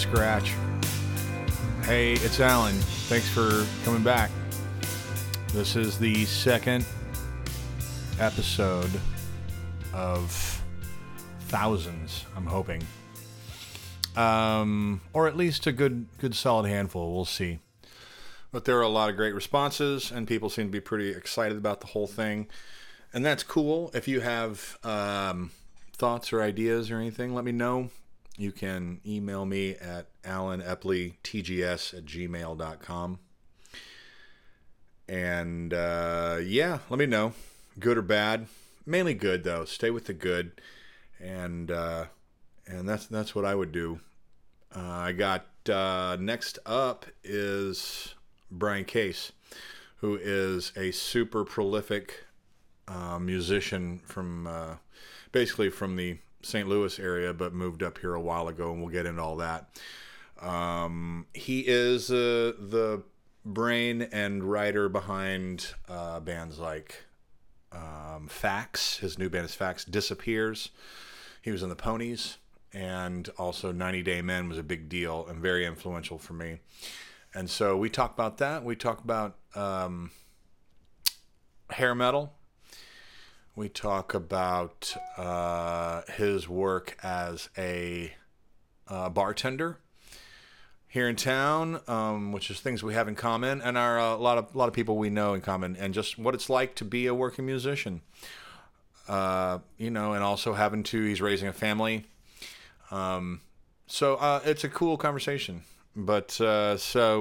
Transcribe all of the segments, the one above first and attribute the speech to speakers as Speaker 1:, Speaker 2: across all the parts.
Speaker 1: scratch. Hey, it's Alan. Thanks for coming back. This is the second episode of thousands, I'm hoping. Or at least a good solid handful. We'll see. But there are a lot of great responses, and people seem to be pretty excited about the whole thing. And that's cool. If you have thoughts or ideas or anything, let me know. You can email me at alanepleytgs@gmail.com. And yeah, let me know. Good or bad. Mainly good, though. Stay with the good. And that's what I would do. I got next up is Brian Case, who is a super prolific musician from basically from the St. Louis area, but moved up here a while ago, and we'll get into all that. He is the brain and writer behind bands like Fax. His new band is Fax. Disappears. He was in the Ponies, and also 90 Day Men was a big deal and very influential for me. And so we talk about that. We talk about hair metal. We talk about his work as a bartender here in town, which is things we have in common, and are a lot of people we know in common, and just what it's like to be a working musician. And also he's raising a family. So it's a cool conversation. But so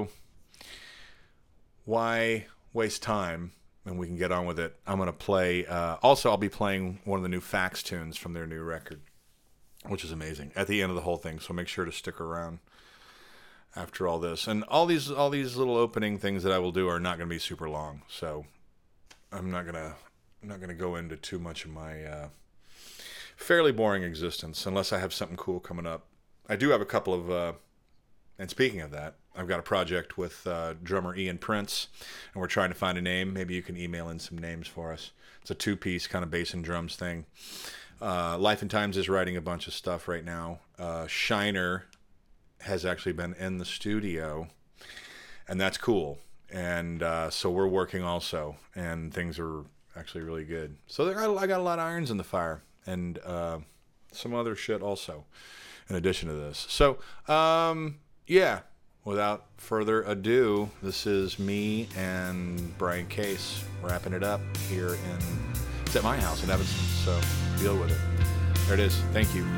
Speaker 1: why waste time? And we can get on with it. I'm going to play... also, I'll be playing one of the new Fax tunes from their new record, which is amazing, at the end of the whole thing. So make sure to stick around after all this. And all these little opening things that I will do are not going to be super long. So I'm not going to go into too much of my fairly boring existence unless I have something cool coming up. I do have a couple of... and speaking of that, I've got a project with drummer Ian Prince, and we're trying to find a name. Maybe you can email in some names for us. It's a two-piece kind of bass and drums thing. Life and Times is writing a bunch of stuff right now. Shiner has actually been in the studio, and that's cool. And so we're working also, and things are actually really good. So I got a lot of irons in the fire, and some other shit also, in addition to this. So, yeah, without further ado, this is me and Brian Case wrapping it up here it's at my house in Evanston, so deal with it. There it is. Thank you.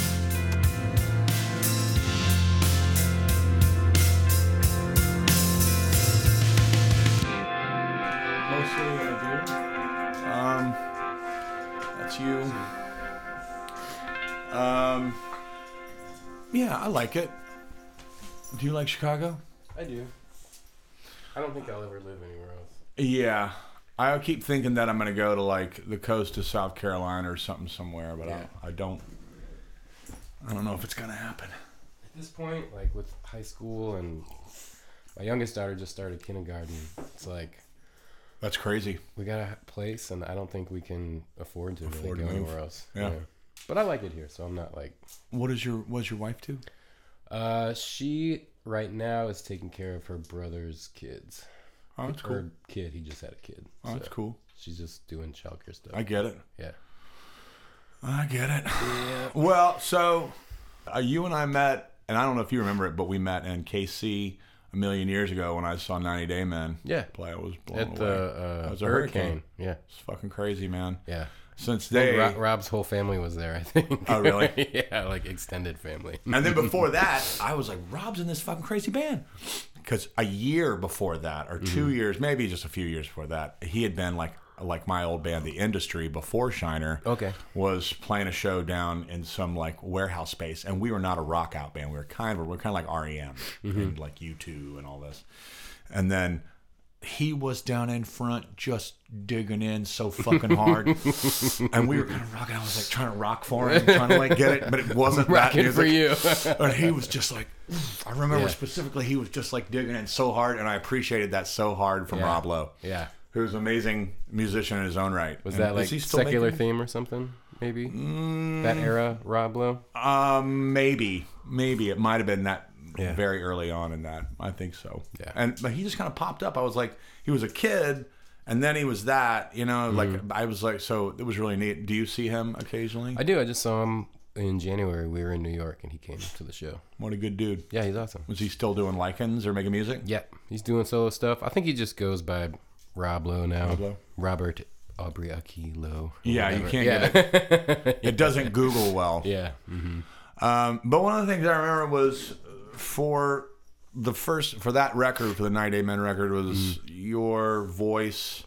Speaker 1: Mostly I do. That's you. Yeah, I like it. Do you like Chicago?
Speaker 2: I do. I don't think I'll ever live anywhere else.
Speaker 1: Yeah. I keep thinking that I'm going to go to like the coast of South Carolina or something somewhere, but yeah. I don't know if it's going to happen.
Speaker 2: At this point, like with high school, and my youngest daughter just started kindergarten, it's like...
Speaker 1: That's crazy. We
Speaker 2: got a place, and I don't think we can afford to really go anywhere else.
Speaker 1: Yeah.
Speaker 2: But I like it here, so I'm not like...
Speaker 1: What does your wife do?
Speaker 2: She right now is taking care of her brother's kids.
Speaker 1: Oh, that's cool.
Speaker 2: Her kid, he just had a kid.
Speaker 1: Oh, that's cool.
Speaker 2: She's just doing childcare stuff.
Speaker 1: I get it.
Speaker 2: Yeah.
Speaker 1: I get it.
Speaker 2: Yeah.
Speaker 1: Well, so you and I met, and I don't know if you remember it, but we met in KC a million years ago when I saw 90 Day Men.
Speaker 2: Yeah.
Speaker 1: Play. I was blown
Speaker 2: at
Speaker 1: away.
Speaker 2: The
Speaker 1: it was a hurricane.
Speaker 2: Yeah.
Speaker 1: It's fucking crazy, man.
Speaker 2: Yeah.
Speaker 1: Since
Speaker 2: Rob's whole family was there, I think.
Speaker 1: Oh, really?
Speaker 2: Yeah, like extended family.
Speaker 1: And then before that, I was like, Rob's in this fucking crazy band. Because a year before that, or 2 years, maybe just a few years before that, he had been like my old band, The Industry, before Shiner.
Speaker 2: Okay.
Speaker 1: Was playing a show down in some like warehouse space, and we were not a rock out band. We were kind of like REM and like U2 and all this. And then he was down in front just digging in so fucking hard. And we were kind of rocking. I was like trying to rock for him, trying to like get it, but it wasn't that music.
Speaker 2: For you.
Speaker 1: And he was just like, I remember specifically, he was just like digging in so hard, and I appreciated that so hard from Rob Lowe.
Speaker 2: Yeah.
Speaker 1: Who's an amazing musician in his own right.
Speaker 2: Was that like Secular Theme or something? Maybe? That era, Rob Lowe?
Speaker 1: Maybe. It might have been that very early on in that. I think so.
Speaker 2: Yeah.
Speaker 1: But he just kind of popped up. I was like, he was a kid, and then he was that. Like I was like, so it was really neat. Do you see him occasionally?
Speaker 2: I do. I just saw him in January. We were in New York, and he came to the show.
Speaker 1: What a good dude.
Speaker 2: Yeah, he's awesome.
Speaker 1: Was he still doing lichens or making music?
Speaker 2: Yeah, he's doing solo stuff. I think he just goes by Rob Lowe now.
Speaker 1: Rob Lowe?
Speaker 2: Robert Aubrey Lowe.
Speaker 1: Yeah, you can't get it. It doesn't Google well.
Speaker 2: Yeah.
Speaker 1: But one of the things I remember was for that record, for the 90 Day Men record, was your voice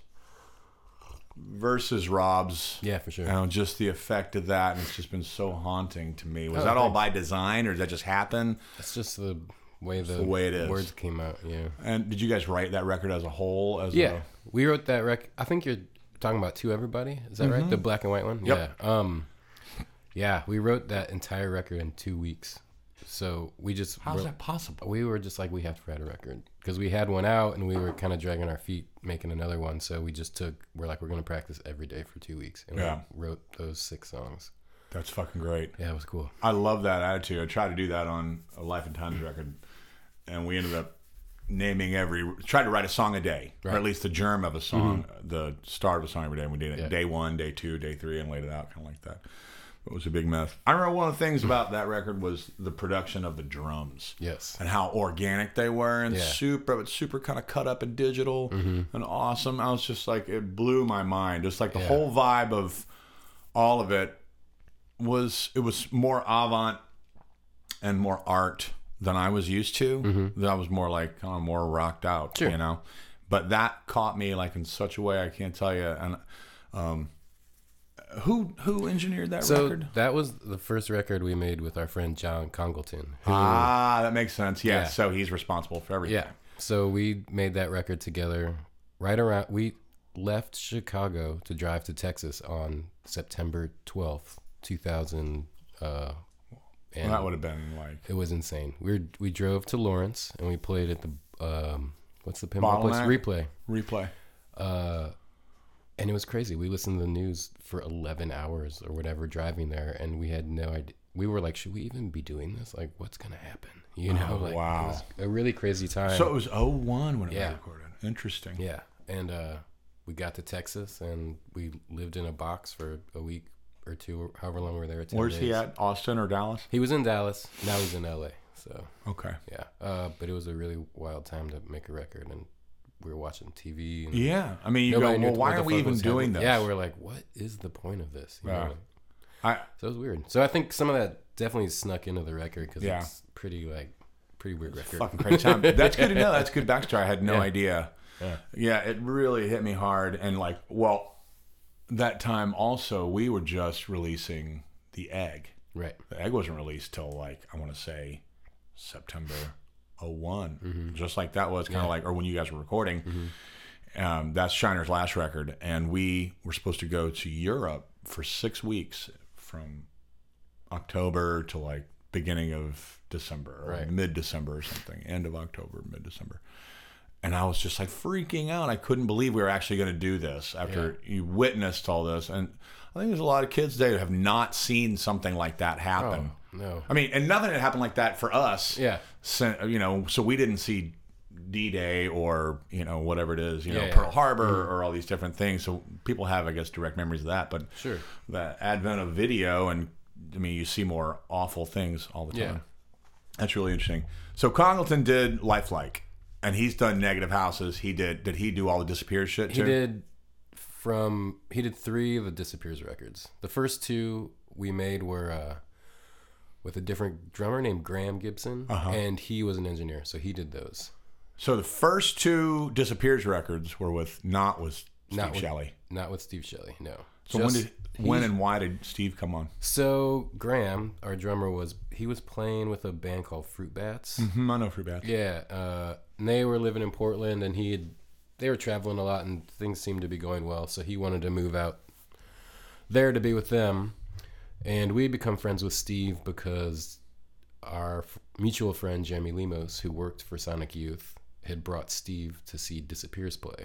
Speaker 1: versus Rob's.
Speaker 2: Yeah, for sure.
Speaker 1: Just the effect of that, and it's just been so haunting to me. Was that
Speaker 2: thanks.
Speaker 1: all by design, or did that just happen?
Speaker 2: It's just the way the
Speaker 1: way it is.
Speaker 2: words came out. Yeah.
Speaker 1: And did you guys write that record as a whole?
Speaker 2: We wrote that record. I think you're talking about To Everybody. Is that right? The black and white one?
Speaker 1: Yep.
Speaker 2: Yeah. Yeah, we wrote that entire record in 2 weeks. So we just...
Speaker 1: How's that possible?
Speaker 2: We were just like, we have to write a record. Because we had one out and we were kind of dragging our feet making another one. So we just we're going to practice every day for 2 weeks. And we wrote those 6 songs.
Speaker 1: That's fucking great.
Speaker 2: Yeah, it was cool.
Speaker 1: I love that attitude. I tried to do that on a Life and Times record, and we ended up tried to write a song a day, or at least the germ of a song, the start of a song every day. And we did it day 1, day 2, day 3, and laid it out kind of like that. It was a big mess. I remember one of the things about that record was the production of the drums.
Speaker 2: Yes.
Speaker 1: And how organic they were, and super kind of cut up and digital and awesome. I was just like, it blew my mind. Just like the whole vibe of all of it was more avant and more art than I was used to. That was more like kind of more rocked out, But that caught me like in such a way I can't tell you. And who engineered that record?
Speaker 2: So that was the first record we made with our friend John Congleton.
Speaker 1: That makes sense. Yeah. So he's responsible for everything.
Speaker 2: Yeah. So we made that record together we left Chicago to drive to Texas on September 12th, 2000. And
Speaker 1: that would have been like...
Speaker 2: It was insane. We drove to Lawrence and we played at the what's the pinball place?
Speaker 1: Replay.
Speaker 2: And it was crazy. We listened to the news for 11 hours or whatever driving there, and we had no idea. We were like, should we even be doing this? Like, what's gonna happen?
Speaker 1: Wow.
Speaker 2: It was a really crazy time.
Speaker 1: So it was 2001 when it was recorded. Interesting.
Speaker 2: Yeah, and we got to Texas and we lived in a box for a week or two, or however long we were there.
Speaker 1: Where's he at? Austin or Dallas?
Speaker 2: He was in Dallas. Now he's in LA. So
Speaker 1: okay.
Speaker 2: Yeah. But it was a really wild time to make a record, and we were watching TV. And
Speaker 1: I mean, you go, well, why are we even doing this?
Speaker 2: Yeah, we're like, what is the point of this? You know? So it was weird. So I think some of that definitely snuck into the record because it's pretty weird record.
Speaker 1: Fucking crazy time. That's good to know. That's good backstory. I had no idea. Yeah, it really hit me hard. And like, that time also, we were just releasing The Egg.
Speaker 2: Right.
Speaker 1: The Egg wasn't released till like, I want to say September 2001, just like that was kind of like, or when you guys were recording. That's Shiner's last record, and we were supposed to go to Europe for 6 weeks from October to like beginning of December or mid-December or something, end of October, mid-December. And I was just like freaking out. I couldn't believe we were actually going to do this after you witnessed all this. And I think there's a lot of kids today that have not seen something like that happen.
Speaker 2: Oh, no.
Speaker 1: I mean, and nothing had happened like that for us.
Speaker 2: Yeah.
Speaker 1: So we didn't see D-Day or, whatever it is, Pearl Harbor or all these different things. So people have, I guess, direct memories of that. But the advent of video, and I mean, you see more awful things all the time.
Speaker 2: Yeah.
Speaker 1: That's really interesting. So Congleton did Lifelike, and he's done Negative Houses. Did he do all the Disappears shit too?
Speaker 2: He did 3 of the Disappears records. The first 2 we made were with a different drummer named Graham Gibson, and he was an engineer, so he did those.
Speaker 1: So the first 2 Disappears records were not with Steve Shelley.
Speaker 2: Not with Steve Shelley, no.
Speaker 1: So when and why did Steve come on?
Speaker 2: So Graham, our drummer, was playing with a band called Fruit Bats.
Speaker 1: I know Fruit Bats.
Speaker 2: Yeah, and they were living in Portland, and they were traveling a lot, and things seemed to be going well, so he wanted to move out there to be with them. And we become friends with Steve because our mutual friend Jeremy Lemos, who worked for Sonic Youth, had brought Steve to see Disappears play.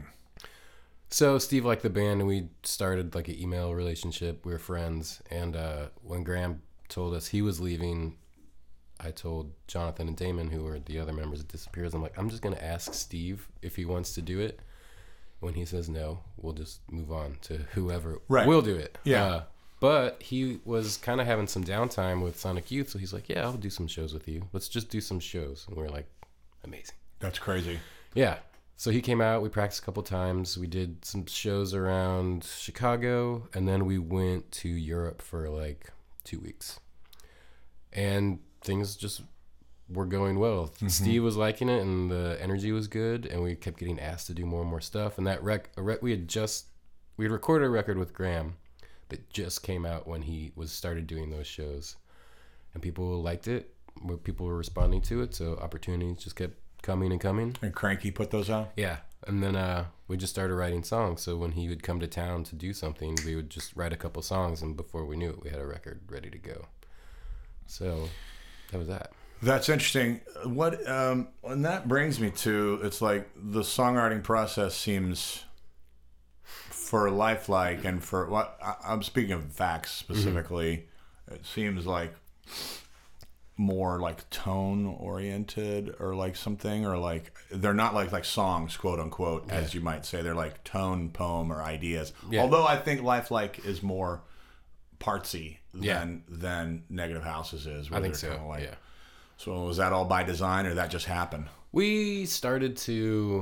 Speaker 2: So Steve liked the band, and we started like an email relationship. We were friends, and when Graham told us he was leaving, I told Jonathan and Damon, who were the other members of Disappears, I'm like, I'm just going to ask Steve if he wants to do it. When he says no, we'll just move on to whoever will do it.
Speaker 1: Yeah.
Speaker 2: But he was kind of having some downtime with Sonic Youth, so he's like, yeah, I'll do some shows with you. Let's just do some shows. And we're like, amazing.
Speaker 1: That's crazy.
Speaker 2: Yeah. So he came out, we practiced a couple times. We did some shows around Chicago, and then we went to Europe for like 2 weeks. And things just were going well. Mm-hmm. Steve was liking it, and the energy was good, and we kept getting asked to do more and more stuff. And that we had recorded a record with Graham that just came out when he started doing those shows, and people liked it. People were responding to it, so opportunities just kept coming and coming.
Speaker 1: And Cranky put those out?
Speaker 2: Yeah. And then we just started writing songs. So when he would come to town to do something, we would just write a couple songs, and before we knew it, we had a record ready to go. So that was that.
Speaker 1: That's interesting. What and that brings me to, it's like the songwriting process seems, for Lifelike and for what I'm speaking of Vax specifically, it seems like more like tone oriented, or like something, or like they're not like songs, quote unquote, as you might say. They're like tone, poem, or ideas. Yeah. Although I think Lifelike is more partsy than Negative Houses is.
Speaker 2: I think so. Like, yeah.
Speaker 1: So was that all by design, or that just happened?
Speaker 2: We started to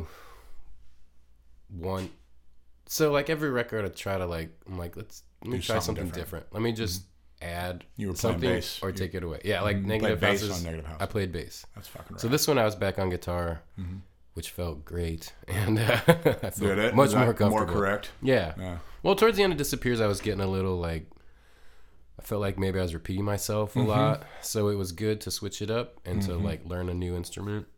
Speaker 2: so like every record I try to let me try something different. Let me just add something bass. Or take it away. Yeah, like Negative Houses.
Speaker 1: On Negative House.
Speaker 2: I played bass.
Speaker 1: That's fucking right.
Speaker 2: So this one I was back on guitar, which felt great, and I felt much more comfortable.
Speaker 1: More correct.
Speaker 2: Yeah. Well, towards the end of Disappears, I was getting a little like, I felt like maybe I was repeating myself a lot, so it was good to switch it up and to like learn a new instrument.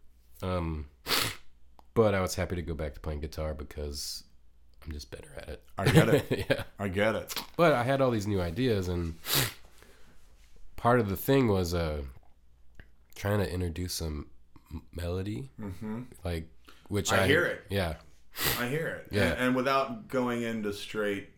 Speaker 2: But I was happy to go back to playing guitar because I'm just better at it.
Speaker 1: I get it. Yeah, I get it.
Speaker 2: But I had all these new ideas, and part of the thing was trying to introduce some melody, like which I
Speaker 1: hear it.
Speaker 2: Yeah,
Speaker 1: I hear it.
Speaker 2: Yeah,
Speaker 1: and without going into straight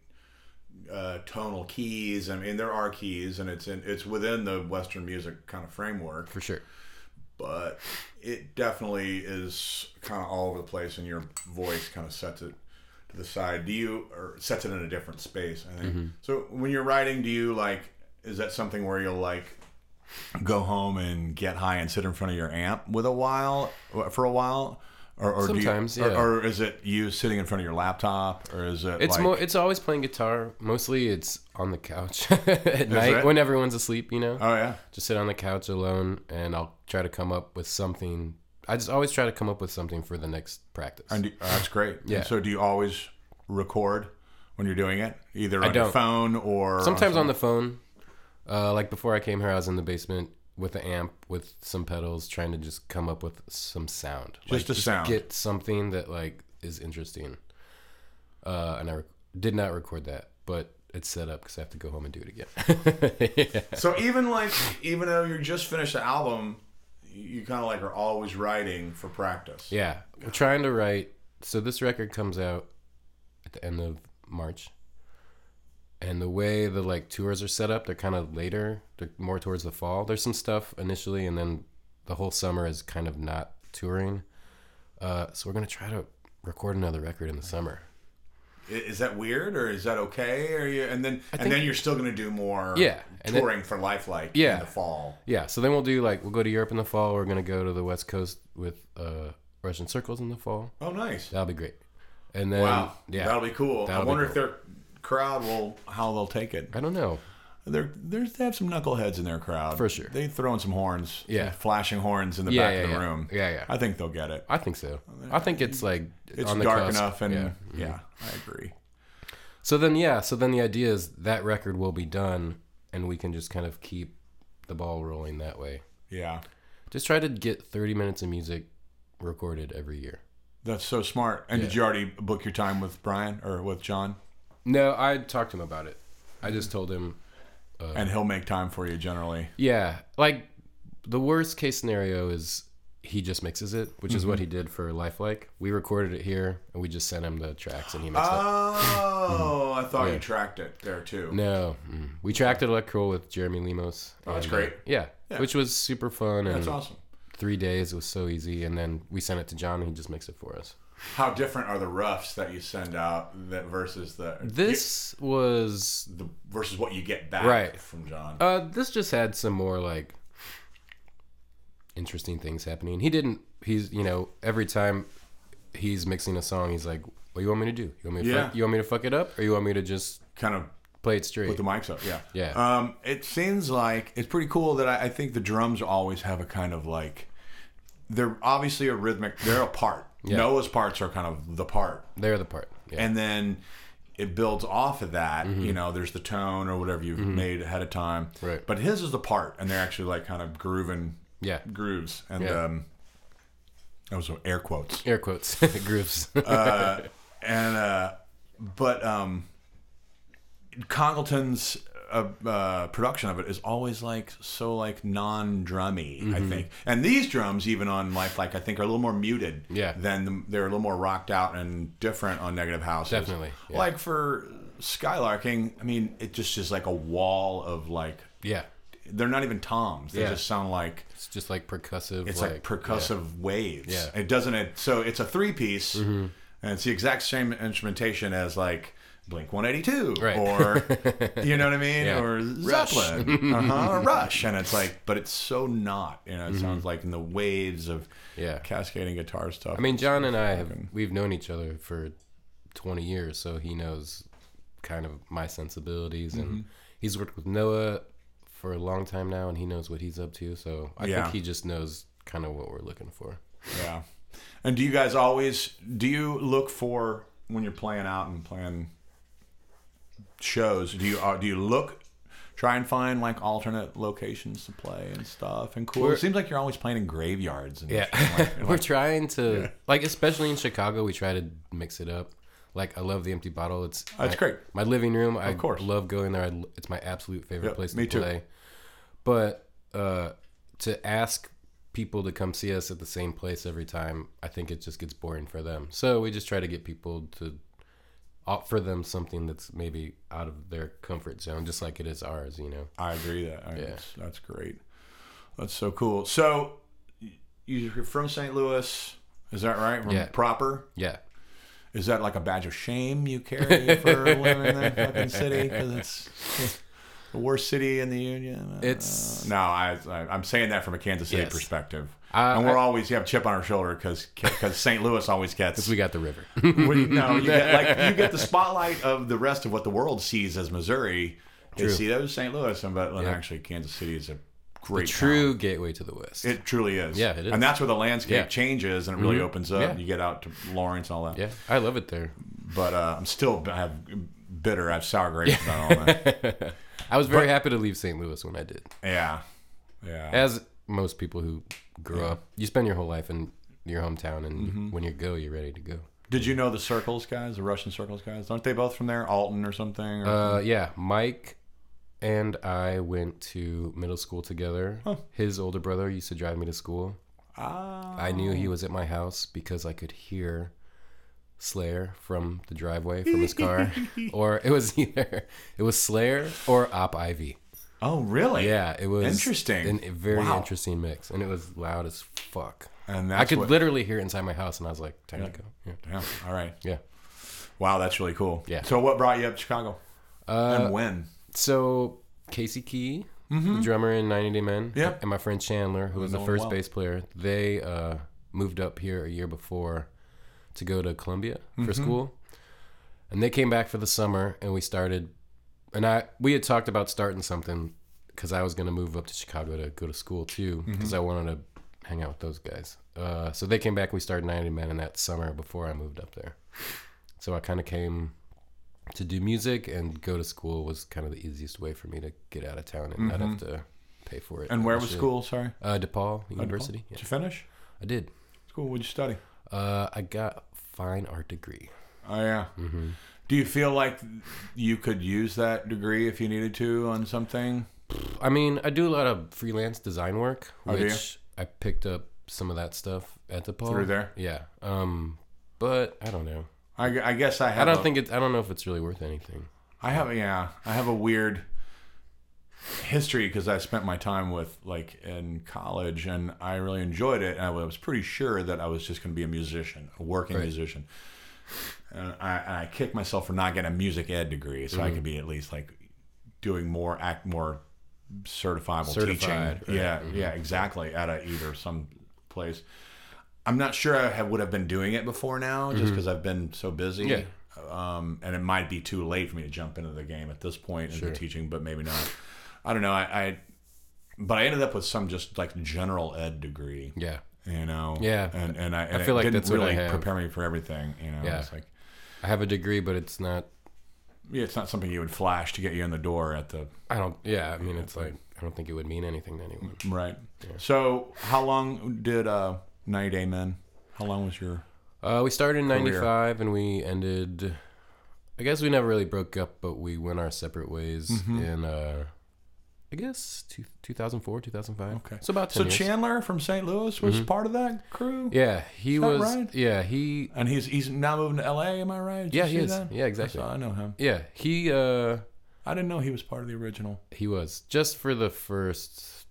Speaker 1: tonal keys. I mean, there are keys, and it's within the Western music kind of framework
Speaker 2: for sure.
Speaker 1: But it definitely is kind of all over the place, and your voice kind of sets it to the side. Or sets it in a different space, I think. So when you're writing, is that something where you'll like go home and get high and sit in front of your amp for a while? Or
Speaker 2: sometimes,
Speaker 1: or is it you sitting in front of your laptop, or is it?
Speaker 2: It's always playing guitar. Mostly, it's on the couch at night when everyone's asleep. Oh
Speaker 1: yeah.
Speaker 2: Just sit on the couch alone, and I'll try to come up with something. I just always try to come up with something for the next practice.
Speaker 1: And that's great.
Speaker 2: Yeah.
Speaker 1: And so, do you always record when you're doing it, either on your phone or
Speaker 2: sometimes on the phone? Like before I came here, I was in the basement with the amp with some pedals, trying to just come up with some sound,
Speaker 1: sound,
Speaker 2: get something that like is interesting. And I did not record that, but it's set up because I have to go home and do it again.
Speaker 1: Yeah. So even though you just finished the album, you kind of like are always writing for practice.
Speaker 2: Yeah, we're trying to write. So this record comes out at the end of March. And the way the like tours are set up, they're kind of later. They're more towards the fall. There's some stuff initially, and then the whole summer is kind of not touring. So we're gonna try to record another record in the summer.
Speaker 1: Is that weird, or is that okay? And then you're still gonna do more touring for Lifelike in the fall.
Speaker 2: Yeah. So then we'll go to Europe in the fall. We're gonna go to the West Coast with Russian Circles in the fall.
Speaker 1: Oh, nice.
Speaker 2: That'll be great. And then
Speaker 1: that'll be cool. I wonder if their crowd how they'll take it.
Speaker 2: I don't know.
Speaker 1: They have some knuckleheads in their crowd
Speaker 2: for sure.
Speaker 1: They throw in some horns, flashing horns in the back of the room.
Speaker 2: Yeah.
Speaker 1: I think they'll get it.
Speaker 2: I think so. I think it's like
Speaker 1: it's
Speaker 2: on the
Speaker 1: dark
Speaker 2: cusp.
Speaker 1: enough, and I agree.
Speaker 2: So then the idea is that record will be done, and we can just kind of keep the ball rolling that way.
Speaker 1: Yeah.
Speaker 2: Just try to get 30 minutes of music recorded every year.
Speaker 1: That's so smart. And did you already book your time with Brian or with John?
Speaker 2: No, I talked to him about it. I just told him.
Speaker 1: And he'll make time for you generally.
Speaker 2: Yeah. Like, the worst case scenario is he just mixes it, which is what he did for Lifelike. We recorded it here, and we just sent him the tracks, and he mixed it.
Speaker 1: Oh, I thought you tracked it there, too.
Speaker 2: No. We tracked it electrical with Jeremy Limos.
Speaker 1: Oh, that's great.
Speaker 2: Yeah. which was super fun. And
Speaker 1: That's awesome.
Speaker 2: 3 days, it was so easy. And then we sent it to John, and he just makes it for us.
Speaker 1: How different are the roughs that you send out that versus
Speaker 2: versus
Speaker 1: what you get back from John?
Speaker 2: This just had some more like interesting things happening. He's every time he's mixing a song, he's like, what do you want me to do? You want me to fuck it up, or you want me to just
Speaker 1: kind of
Speaker 2: play it straight?
Speaker 1: Put the mics up, yeah.
Speaker 2: Yeah.
Speaker 1: It seems like it's pretty cool that I think the drums always have a kind of like, they're obviously a rhythmic, they're a part. Yeah. Noah's parts are kind of the part.
Speaker 2: They're the part. Yeah.
Speaker 1: And then it builds off of that. There's the tone or whatever you've made ahead of time.
Speaker 2: Right.
Speaker 1: But his is the part, and they're actually like kind of grooving grooves. And that was air quotes.
Speaker 2: Air quotes. Grooves.
Speaker 1: But Congleton's production of it is always like so like non-drummy, I think. And these drums, even on Lifelike, I think are a little more muted.
Speaker 2: Yeah.
Speaker 1: They're a little more rocked out and different on Negative Houses.
Speaker 2: Definitely. Yeah.
Speaker 1: Like for Skylarking, I mean, it just is like a wall of like.
Speaker 2: Yeah.
Speaker 1: They're not even toms. They just sound like.
Speaker 2: It's just like percussive.
Speaker 1: It's like percussive waves.
Speaker 2: Yeah.
Speaker 1: So it's a 3-piece, and it's the exact same instrumentation as like Blink 182, or you know what I mean, or Zeppelin, or Rush, and it's like, but it's so not. It sounds like in the waves of cascading guitar stuff.
Speaker 2: I mean, John and I we've known each other for 20 years, so he knows kind of my sensibilities, and he's worked with Noah for a long time now, and he knows what he's up to. So I think he just knows kind of what we're looking for.
Speaker 1: Yeah. And do you guys do you look for, when you're playing out and playing shows, do you try and find like alternate locations to play and stuff and cool? It seems like you're always playing in graveyards. And
Speaker 2: we're trying to like, especially in Chicago, we try to mix it up. Like, I love the Empty Bottle. It's
Speaker 1: great.
Speaker 2: My living room.
Speaker 1: Of course.
Speaker 2: I love going there. It's my absolute favorite place to
Speaker 1: me
Speaker 2: play.
Speaker 1: Too.
Speaker 2: But to ask people to come see us at the same place every time, I think it just gets boring for them. So we just try to get people to offer them something that's maybe out of their comfort zone, just like it is ours,
Speaker 1: I agree that. That's great. That's so cool. So you're from St. Louis, is that right? From proper?
Speaker 2: Yeah.
Speaker 1: Is that like a badge of shame you carry for living in that fucking city? Because it's the worst city in the union.
Speaker 2: It's
Speaker 1: I'm saying that from a Kansas City perspective, and we're always have a chip on our shoulder because St. Louis always gets.
Speaker 2: Because we got the river.
Speaker 1: You get the spotlight of the rest of what the world sees as Missouri. They see that as St. Louis, but actually Kansas City is a great
Speaker 2: true
Speaker 1: town.
Speaker 2: gateway to the West.
Speaker 1: It truly is.
Speaker 2: Yeah, it is.
Speaker 1: And that's where the landscape changes and it really opens up.
Speaker 2: Yeah.
Speaker 1: And you get out to Lawrence and all that.
Speaker 2: Yeah, I love it there.
Speaker 1: But I'm still bitter. I have sour grapes and all that.
Speaker 2: I was very happy to leave St. Louis when I did.
Speaker 1: Yeah.
Speaker 2: As most people who grow up, you spend your whole life in your hometown, and when you go, you're ready to go.
Speaker 1: Did you know the Circles guys, the Russian Circles guys? Aren't they both from there? Alton or something?
Speaker 2: Yeah. Mike and I went to middle school together. Huh. His older brother used to drive me to school. Oh. I knew he was at my house because I could hear Slayer from the driveway from his car. Or it was Slayer or Op Ivy.
Speaker 1: Oh, really?
Speaker 2: Yeah, it was
Speaker 1: interesting.
Speaker 2: A very interesting mix, and it was loud as fuck.
Speaker 1: And
Speaker 2: I could literally hear it inside my house, and I was like, time to go.
Speaker 1: Yeah. All right.
Speaker 2: Yeah.
Speaker 1: Wow, that's really cool.
Speaker 2: Yeah.
Speaker 1: So what brought you up to Chicago? And when?
Speaker 2: So Casey Key, the drummer in 90 Day Men,
Speaker 1: yep.
Speaker 2: and my friend Chandler, who was the first bass player, they moved up here a year before to go to Columbia for school. And they came back for the summer, and we started. And we had talked about starting something because I was going to move up to Chicago to go to school too, because I wanted to hang out with those guys. So they came back, and we started 90 Men in that summer before I moved up there. So I kind of came to do music, and go to school was kind of the easiest way for me to get out of town and not have to pay for it.
Speaker 1: And where was school, sorry?
Speaker 2: DePaul University.
Speaker 1: DePaul? Yeah. Did you finish?
Speaker 2: I did.
Speaker 1: Cool. What'd you study?
Speaker 2: I got a fine art degree.
Speaker 1: Oh, yeah. Do you feel like you could use that degree if you needed to on something?
Speaker 2: I mean, I do a lot of freelance design work,
Speaker 1: which
Speaker 2: which I picked up some of that stuff at DePaul.
Speaker 1: Through there?
Speaker 2: Yeah. But I don't know.
Speaker 1: I guess I have.
Speaker 2: I don't know if it's really worth anything.
Speaker 1: I have a weird. history because I spent my time with like in college and I really enjoyed it. And I was pretty sure that I was just going to be a musician, a working musician. And I kicked myself for not getting a music ed degree, so I could be at least like doing more certifiable teaching.
Speaker 2: Right.
Speaker 1: Yeah, exactly. At either some place. I'm not sure I would have been doing it before now, just because I've been so busy.
Speaker 2: Yeah.
Speaker 1: And it might be too late for me to jump into the game at this point into teaching, but maybe not. I don't know. But I ended up with some just like general ed degree.
Speaker 2: Yeah.
Speaker 1: You know.
Speaker 2: Yeah.
Speaker 1: And I
Speaker 2: feel like
Speaker 1: didn't
Speaker 2: that's what
Speaker 1: really
Speaker 2: I have.
Speaker 1: prepare me for everything. You know.
Speaker 2: Yeah.
Speaker 1: It's like,
Speaker 2: I have a degree, but it's not.
Speaker 1: yeah, it's not something you would flash to get you in the door at the.
Speaker 2: I don't. Yeah. I mean, it's like I don't think it would mean anything to anyone.
Speaker 1: Right. Yeah. So how long did 90 Day Men? How long was your?
Speaker 2: We started in '95 and we ended. I guess we never really broke up, but we went our separate ways in. I guess 2004, 2005.
Speaker 1: Okay.
Speaker 2: So about 10 years.
Speaker 1: Chandler from St. Louis was part of that crew?
Speaker 2: Yeah, he was.
Speaker 1: Right?
Speaker 2: Yeah, he.
Speaker 1: And he's now moving to LA, am I right? Did
Speaker 2: Yeah,
Speaker 1: you
Speaker 2: he
Speaker 1: see
Speaker 2: is.
Speaker 1: that?
Speaker 2: Yeah, exactly.
Speaker 1: I know him.
Speaker 2: Yeah, he.
Speaker 1: I didn't know he was part of the original.
Speaker 2: He was just for the first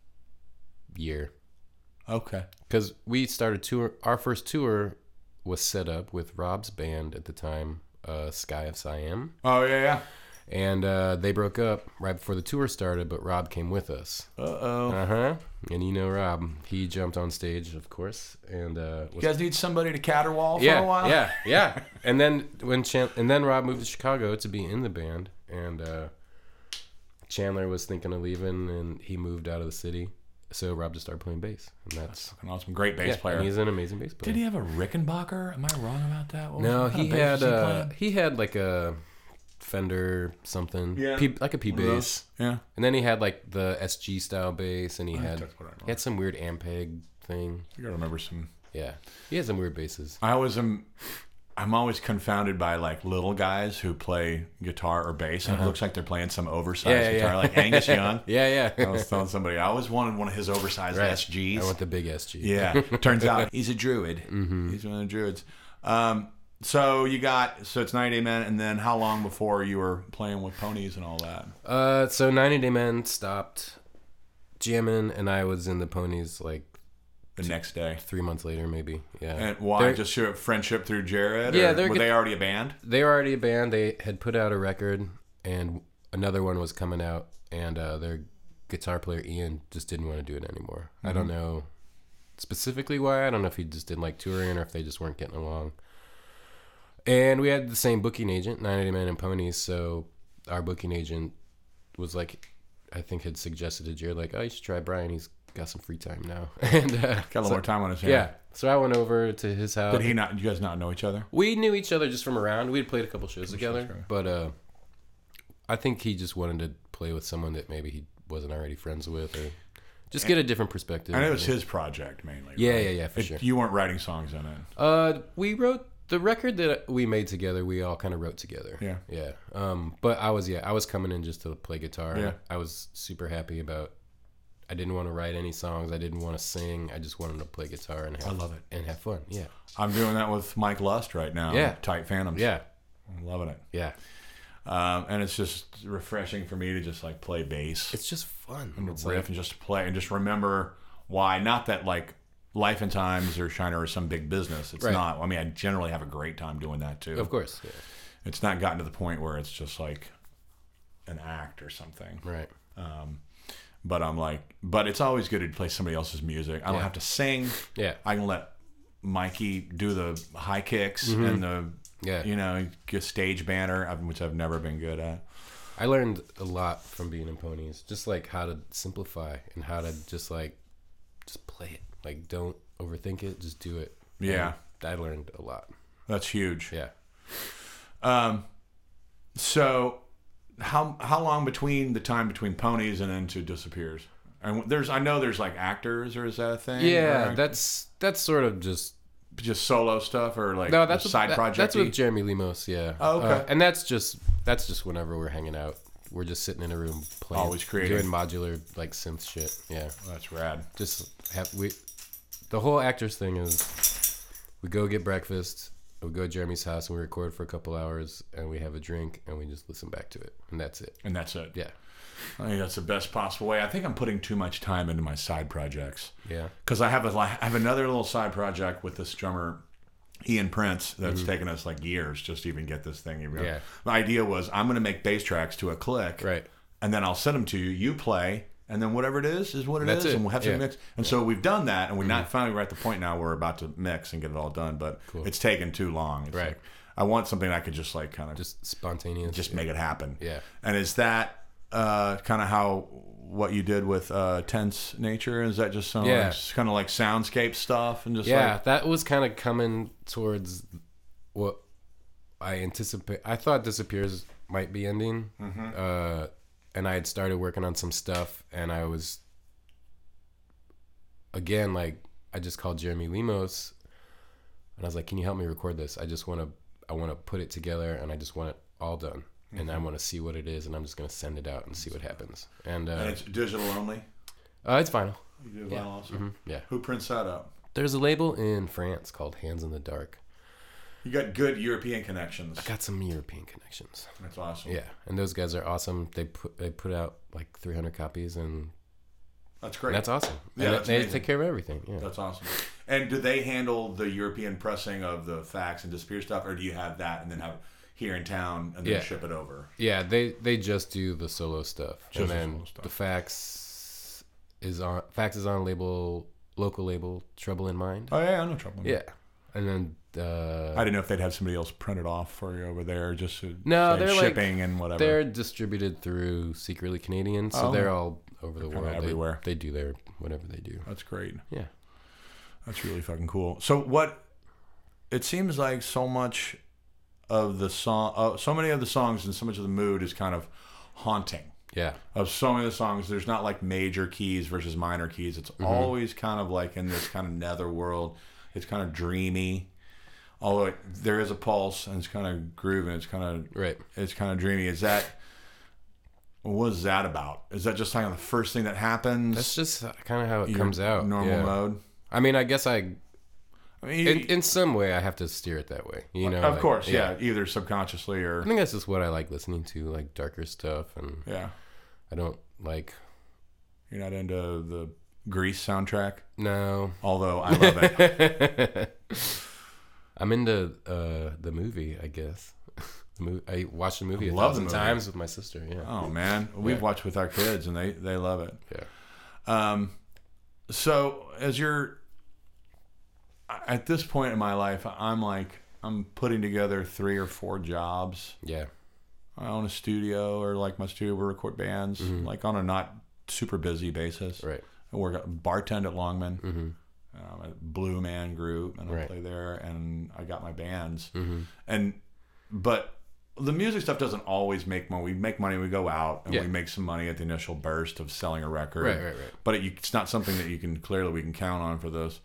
Speaker 2: year.
Speaker 1: Okay.
Speaker 2: Because we started tour. Our first tour was set up with Rob's band at the time, Sky of Siam.
Speaker 1: Oh yeah.
Speaker 2: And they broke up right before the tour started, but Rob came with us.
Speaker 1: Uh-oh.
Speaker 2: And you know Rob, he jumped on stage, of course, and
Speaker 1: You guys need somebody to caterwaul for a while?
Speaker 2: Yeah. And then then Rob moved to Chicago to be in the band, and Chandler was thinking of leaving, and he moved out of the city. So Rob just started playing bass, and that's
Speaker 1: fucking awesome. Great bass player.
Speaker 2: And he's an amazing bass player.
Speaker 1: Did he have a Rickenbacker? Am I wrong about that?
Speaker 2: No, he had like a Fender something, like a P bass.
Speaker 1: Yeah.
Speaker 2: And then he had like the SG style bass, and he
Speaker 1: That's
Speaker 2: had
Speaker 1: what I
Speaker 2: he had some weird Ampeg thing.
Speaker 1: I gotta remember some.
Speaker 2: Yeah, he had some weird basses.
Speaker 1: I'm always confounded by like little guys who play guitar or bass, and it looks like they're playing some oversized guitar, like Angus Young.
Speaker 2: Yeah.
Speaker 1: I was telling somebody I always wanted one of his oversized SGs.
Speaker 2: I want the big SG.
Speaker 1: Yeah, turns out he's a druid. He's one of the druids. So it's 90 Day Men, and then how long before you were playing with Ponies and all that?
Speaker 2: So 90 Day Men stopped jamming, and I was in the Ponies like
Speaker 1: the next day,
Speaker 2: 3 months later, maybe. Yeah.
Speaker 1: And why? Just your friendship through Jared?
Speaker 2: Yeah,
Speaker 1: were they already a band?
Speaker 2: They were already a band. They had put out a record, and another one was coming out, and their guitar player Ian just didn't want to do it anymore. I don't know specifically why. I don't know if he just didn't like touring or if they just weren't getting along. And we had the same booking agent, 90 Day Men and Ponies. So our booking agent was like, I think had suggested to Jared, like, oh, you should try Brian. He's got some free time now. And
Speaker 1: got a little more time on his hands.
Speaker 2: Yeah. So I went over to his house.
Speaker 1: Did you guys not know each other?
Speaker 2: We knew each other just from around. We had played a couple shows together. But I think he just wanted to play with someone that maybe he wasn't already friends with, or just get a different perspective.
Speaker 1: And it was his project mainly.
Speaker 2: Yeah, for sure.
Speaker 1: You weren't writing songs in it.
Speaker 2: We wrote the record that we made together. We all kind of wrote together. Yeah. But I was coming in just to play guitar.
Speaker 1: Yeah.
Speaker 2: I was super happy about. I didn't want to write any songs. I didn't want to sing. I just wanted to play guitar and
Speaker 1: I love it
Speaker 2: and have fun. Yeah.
Speaker 1: I'm doing that with Mike Lust right now.
Speaker 2: Yeah.
Speaker 1: Tight Phantoms.
Speaker 2: Yeah.
Speaker 1: I'm loving it.
Speaker 2: Yeah.
Speaker 1: And it's just refreshing for me to just like play bass.
Speaker 2: It's just fun.
Speaker 1: And
Speaker 2: it's
Speaker 1: riff and just play and just remember why. Not that like Life and Times or Shiner is some big business. It's not. I mean, I generally have a great time doing that too.
Speaker 2: Of course. Yeah.
Speaker 1: It's not gotten to the point where it's just like an act or something.
Speaker 2: Right.
Speaker 1: But I'm like, but it's always good to play somebody else's music. I don't have to sing.
Speaker 2: Yeah.
Speaker 1: I can let Mikey do the high kicks and the, stage banner, which I've never been good at.
Speaker 2: I learned a lot from being in Ponies, just like how to simplify and how to just play it. Like, don't overthink it, just do it.
Speaker 1: Yeah.
Speaker 2: And I learned a lot.
Speaker 1: That's huge.
Speaker 2: Yeah.
Speaker 1: So how long between Ponies and then to Disappears? And I know there's like actors, or is that a thing?
Speaker 2: Yeah, that's sort of just
Speaker 1: solo stuff, or like
Speaker 2: no, that's
Speaker 1: side project.
Speaker 2: That's with Jeremy Lemos, yeah.
Speaker 1: Oh, okay.
Speaker 2: And that's just whenever we're hanging out, we're just sitting in a room playing,
Speaker 1: always creating,
Speaker 2: doing modular like synth shit. Yeah,
Speaker 1: that's rad.
Speaker 2: The whole actors thing is we go get breakfast, we go to Jeremy's house and we record for a couple hours and we have a drink and we just listen back to it, and that's it.
Speaker 1: And that's it.
Speaker 2: Yeah.
Speaker 1: I think that's the best possible way. I think I'm putting too much time into my side projects.
Speaker 2: Yeah.
Speaker 1: Because I have another little side project with this drummer, Ian Prince, that's taken us like years just to even get this thing.
Speaker 2: Yeah.
Speaker 1: The idea was I'm going to make bass tracks to a click,
Speaker 2: Right.
Speaker 1: and then I'll send them to you. You play, and then whatever it is what it
Speaker 2: That's
Speaker 1: is,
Speaker 2: it.
Speaker 1: and we'll have to
Speaker 2: Yeah.
Speaker 1: mix. And so we've done that, and finally we're at the point now where we're about to mix and get it all done, but it's taken too long. It's
Speaker 2: Right.
Speaker 1: like, I want something I could just like kind of
Speaker 2: Just spontaneous.
Speaker 1: just make it happen.
Speaker 2: Yeah.
Speaker 1: And is that kind of how what you did with Tense Nature? Is that just some kind of like soundscape stuff and just
Speaker 2: that was kind of coming towards what I anticipate. I thought Disappears might be ending, and I had started working on some stuff, and I was again like I just called Jeremy Lemos, and I was like, "Can you help me record this? I want to put it together, and I just want it all done." And I want to see what it is, and I'm just going to send it out and see what happens. And
Speaker 1: it's digital only?
Speaker 2: It's vinyl.
Speaker 1: You do vinyl also?
Speaker 2: Yeah.
Speaker 1: Who prints that up?
Speaker 2: There's a label in France called Hands in the Dark.
Speaker 1: You got good European connections.
Speaker 2: I got some European connections.
Speaker 1: That's awesome.
Speaker 2: Yeah, and those guys are awesome. They put out like 300 copies, and
Speaker 1: that's great.
Speaker 2: that's awesome.
Speaker 1: Yeah,
Speaker 2: and
Speaker 1: that's
Speaker 2: they
Speaker 1: amazing.
Speaker 2: take care of everything. Yeah,
Speaker 1: That's awesome. And do they handle the European pressing of the Fax and Disappear stuff, or do you have that and then have here in town and then ship it over?
Speaker 2: Yeah, they just do the solo stuff,
Speaker 1: Just
Speaker 2: and
Speaker 1: the
Speaker 2: then
Speaker 1: solo stuff.
Speaker 2: the Fax is on local label Trouble in Mind.
Speaker 1: Oh yeah, no trouble.
Speaker 2: Yeah, and then
Speaker 1: I didn't know if they'd have somebody else print it off for you over there, just to
Speaker 2: No,
Speaker 1: save
Speaker 2: they're
Speaker 1: shipping and whatever.
Speaker 2: they're distributed through Secretly Canadian, so they're all over the world.
Speaker 1: everywhere.
Speaker 2: They do their whatever they do.
Speaker 1: That's great.
Speaker 2: Yeah.
Speaker 1: That's really fucking cool. So it seems like so much of the song, so many of the songs and so much of the mood is kind of haunting.
Speaker 2: Yeah.
Speaker 1: Of so many of the songs, there's not like major keys versus minor keys. It's always kind of like in this kind of netherworld. It's kind of dreamy. Although there is a pulse and it's kind of grooving. It's kind of
Speaker 2: Right.
Speaker 1: It's kind of dreamy. What is that about? Is that just kind of the first thing that happens?
Speaker 2: That's just kind of how it
Speaker 1: Your
Speaker 2: comes out.
Speaker 1: Normal mode.
Speaker 2: I mean, I guess
Speaker 1: I mean,
Speaker 2: in some way I have to steer it that way. You know.
Speaker 1: of
Speaker 2: like,
Speaker 1: course, yeah. Either subconsciously or
Speaker 2: I think that's just what I like listening to, like darker stuff, and
Speaker 1: yeah.
Speaker 2: I don't like.
Speaker 1: You're not into the Grease soundtrack,
Speaker 2: No.
Speaker 1: although I love it.
Speaker 2: I'm into the movie, I guess. I watched the movie
Speaker 1: love the
Speaker 2: 1,000
Speaker 1: movie.
Speaker 2: times with my sister. Yeah.
Speaker 1: Oh man, we've watched with our kids and they love it.
Speaker 2: Yeah.
Speaker 1: So as you're at this point in my life, I'm putting together 3 or 4 jobs.
Speaker 2: Yeah.
Speaker 1: I own a studio, or like my studio we record bands, like on a not super busy basis.
Speaker 2: Right.
Speaker 1: I bartend at Longman, a Blue Man group, and I play there, and I got my bands, but the music stuff doesn't always make money. We make money, we go out, and we make some money at the initial burst of selling a record.
Speaker 2: Right.
Speaker 1: But it's not something that we can count on for this.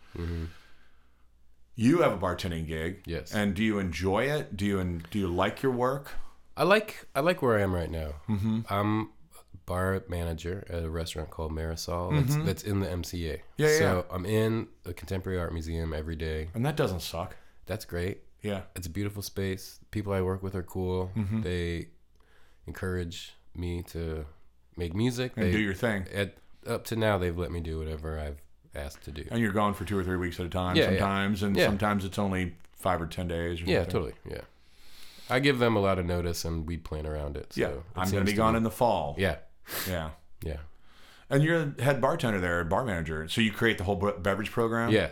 Speaker 1: You have a bartending gig,
Speaker 2: Yes.
Speaker 1: and do you enjoy it? Do you like your work?
Speaker 2: I like where I am right now. I'm bar manager at a restaurant called Marisol that's in the MCA. So I'm in the Contemporary Art Museum every day.
Speaker 1: And that doesn't suck.
Speaker 2: That's great.
Speaker 1: Yeah.
Speaker 2: It's a beautiful space. People I work with are cool. They encourage me to make music.
Speaker 1: And do your thing.
Speaker 2: Up to now, they've let me do whatever I've asked to do.
Speaker 1: And you're gone for 2 or 3 weeks at a time sometimes, and sometimes it's only 5 or 10 days. Or
Speaker 2: Yeah,
Speaker 1: something.
Speaker 2: totally. Yeah. I give them a lot of notice, and we plan around it. So
Speaker 1: Yeah. I'm going to be gone in the fall.
Speaker 2: Yeah.
Speaker 1: Yeah.
Speaker 2: Yeah.
Speaker 1: And you're the head bartender there, bar manager. So you create the whole beverage program?
Speaker 2: Yeah.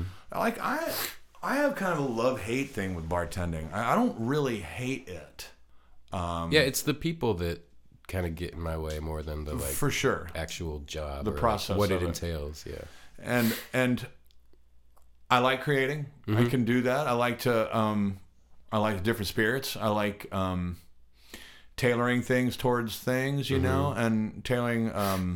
Speaker 1: I have kind of a love-hate thing with bartending. I don't really hate it.
Speaker 2: Yeah, it's the people that kind of get in my way more than the
Speaker 1: For sure.
Speaker 2: actual job,
Speaker 1: The
Speaker 2: or
Speaker 1: process
Speaker 2: what
Speaker 1: of
Speaker 2: it
Speaker 1: it.
Speaker 2: entails. Yeah.
Speaker 1: And I like creating. I can do that. I like different spirits. I like tailoring things towards things, you know, and tailoring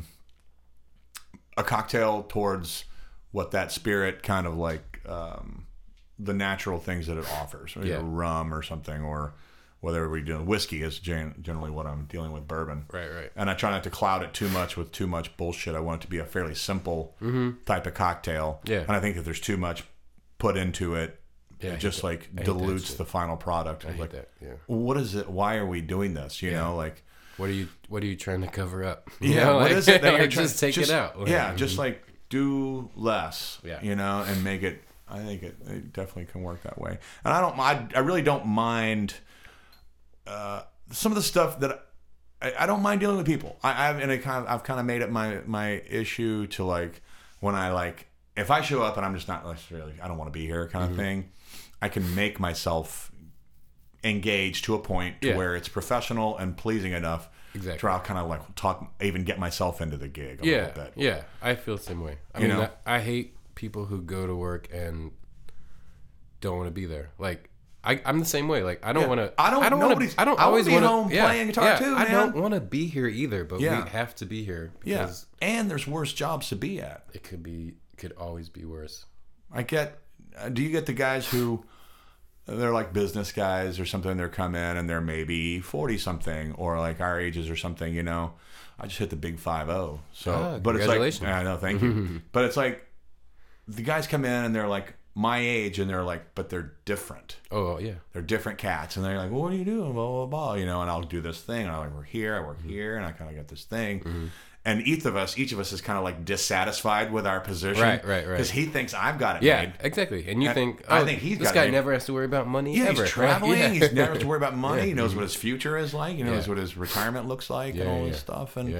Speaker 1: a cocktail towards what that spirit kind of like the natural things that it offers. Maybe a rum or something, or whether we're doing whiskey is generally what I'm dealing with, bourbon.
Speaker 2: Right.
Speaker 1: And I try not to cloud it too much with too much bullshit. I want it to be a fairly simple type of cocktail.
Speaker 2: Yeah.
Speaker 1: And I think if there's too much put into it,
Speaker 2: Yeah, I
Speaker 1: it
Speaker 2: hate
Speaker 1: just
Speaker 2: that.
Speaker 1: like
Speaker 2: I hate that
Speaker 1: dilutes
Speaker 2: shit.
Speaker 1: the final product.
Speaker 2: I
Speaker 1: It's
Speaker 2: hate
Speaker 1: like,
Speaker 2: that. Yeah.
Speaker 1: what is it? Why are we doing this? You know, like,
Speaker 2: What are you trying to cover up? You
Speaker 1: yeah,
Speaker 2: know,
Speaker 1: what
Speaker 2: like,
Speaker 1: is it that you're
Speaker 2: like,
Speaker 1: trying
Speaker 2: just take it out? Like,
Speaker 1: Yeah, just like do less.
Speaker 2: Yeah.
Speaker 1: You know, and make it. I think it definitely can work that way. And I really don't mind some of the stuff that I don't mind dealing with people. I've kind of made it my issue to like when I like if I show up and I'm just not necessarily I don't want to be here kind of thing. I can make myself engage to a point to where it's professional and pleasing enough.
Speaker 2: Exactly.
Speaker 1: To where I'll kind of like even get myself into the gig a little bit.
Speaker 2: Yeah, I feel the same way. I mean, I hate people who go to work and don't want to be there. Like, I'm the same way. Like, I don't want to. I don't always want to
Speaker 1: home playing guitar too.
Speaker 2: I
Speaker 1: Man.
Speaker 2: don't want to be here either. But we have to be here because
Speaker 1: and there's worse jobs to be at.
Speaker 2: it could always be worse.
Speaker 1: Do you get the guys who they're like business guys or something? They're come in and they're maybe 40 something or like our ages or something. You know, I just hit the big 5-0. So, but it's like, I know, thank you. But it's like the guys come in and they're like my age and they're like, but they're different.
Speaker 2: Oh yeah,
Speaker 1: They're different cats, and they're like, well, what are you doing? Blah blah blah. You know, and I'll do this thing, and I like work here, I work here, and I kind of get this thing. And each of us is kind of like dissatisfied with our position,
Speaker 2: right.
Speaker 1: Because he thinks I've got it
Speaker 2: yeah,
Speaker 1: made.
Speaker 2: exactly. And you think,
Speaker 1: I think he's
Speaker 2: this
Speaker 1: got
Speaker 2: guy
Speaker 1: it made.
Speaker 2: never has to worry about money.
Speaker 1: Yeah,
Speaker 2: ever.
Speaker 1: he's traveling.
Speaker 2: Yeah.
Speaker 1: He's never has to worry about money. He knows what his future is like. He knows what his retirement looks like, and all this stuff. And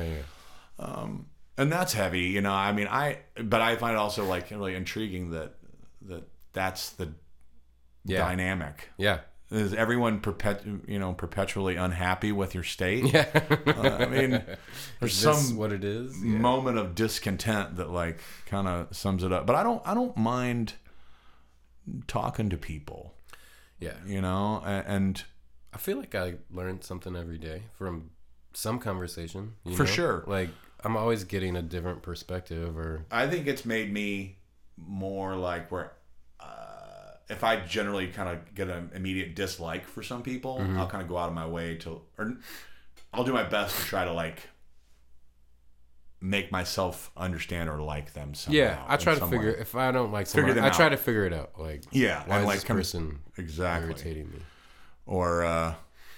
Speaker 1: and that's heavy. You know, I mean, but I find it also like really intriguing that's the dynamic.
Speaker 2: Yeah.
Speaker 1: Is everyone perpetually unhappy with your state?
Speaker 2: Yeah.
Speaker 1: I mean, there's some
Speaker 2: what it is
Speaker 1: moment of discontent that like kind of sums it up. But I don't mind talking to people.
Speaker 2: Yeah.
Speaker 1: You know, and
Speaker 2: I feel like I learned something every day from some conversation.
Speaker 1: For sure.
Speaker 2: Like I'm always getting a different perspective. Or
Speaker 1: I think it's made me more like where. If I generally kind of get an immediate dislike for some people, I'll kind of go out of my way or I'll do my best to try to like make myself understand or like them somehow.
Speaker 2: Yeah, I try to figure if I don't like someone, I try to figure it out. Like, why is this person irritating me?
Speaker 1: Or,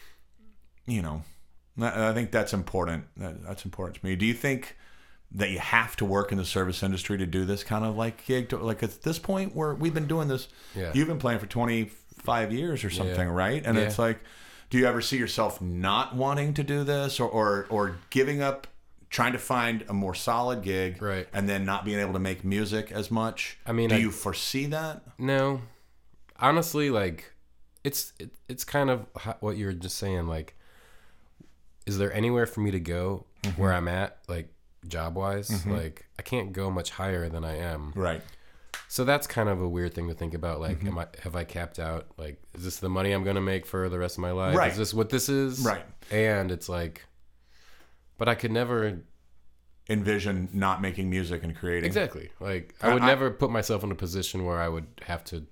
Speaker 1: you know, I think that's important. That's important to me. Do you think that you have to work in the service industry to do this kind of like gig? Like at this point where we've been doing this, you've been playing for 25 years or something, right? And it's like, do you ever see yourself not wanting to do this or giving up, trying to find a more solid gig,
Speaker 2: right? And
Speaker 1: then not being able to make music as much?
Speaker 2: I mean,
Speaker 1: do you foresee that?
Speaker 2: No, honestly, like it's kind of what you were just saying. Like, is there anywhere for me to go where I'm at? Like, job wise, like I can't go much higher than I am.
Speaker 1: Right.
Speaker 2: So that's kind of a weird thing to think about. Like, have I capped out? Like, is this the money I'm going to make for the rest of my life?
Speaker 1: Right.
Speaker 2: Is this what this is?
Speaker 1: Right.
Speaker 2: And it's like, but I could never
Speaker 1: envision not making music and creating.
Speaker 2: Exactly. Like I would never put myself in a position where I would have to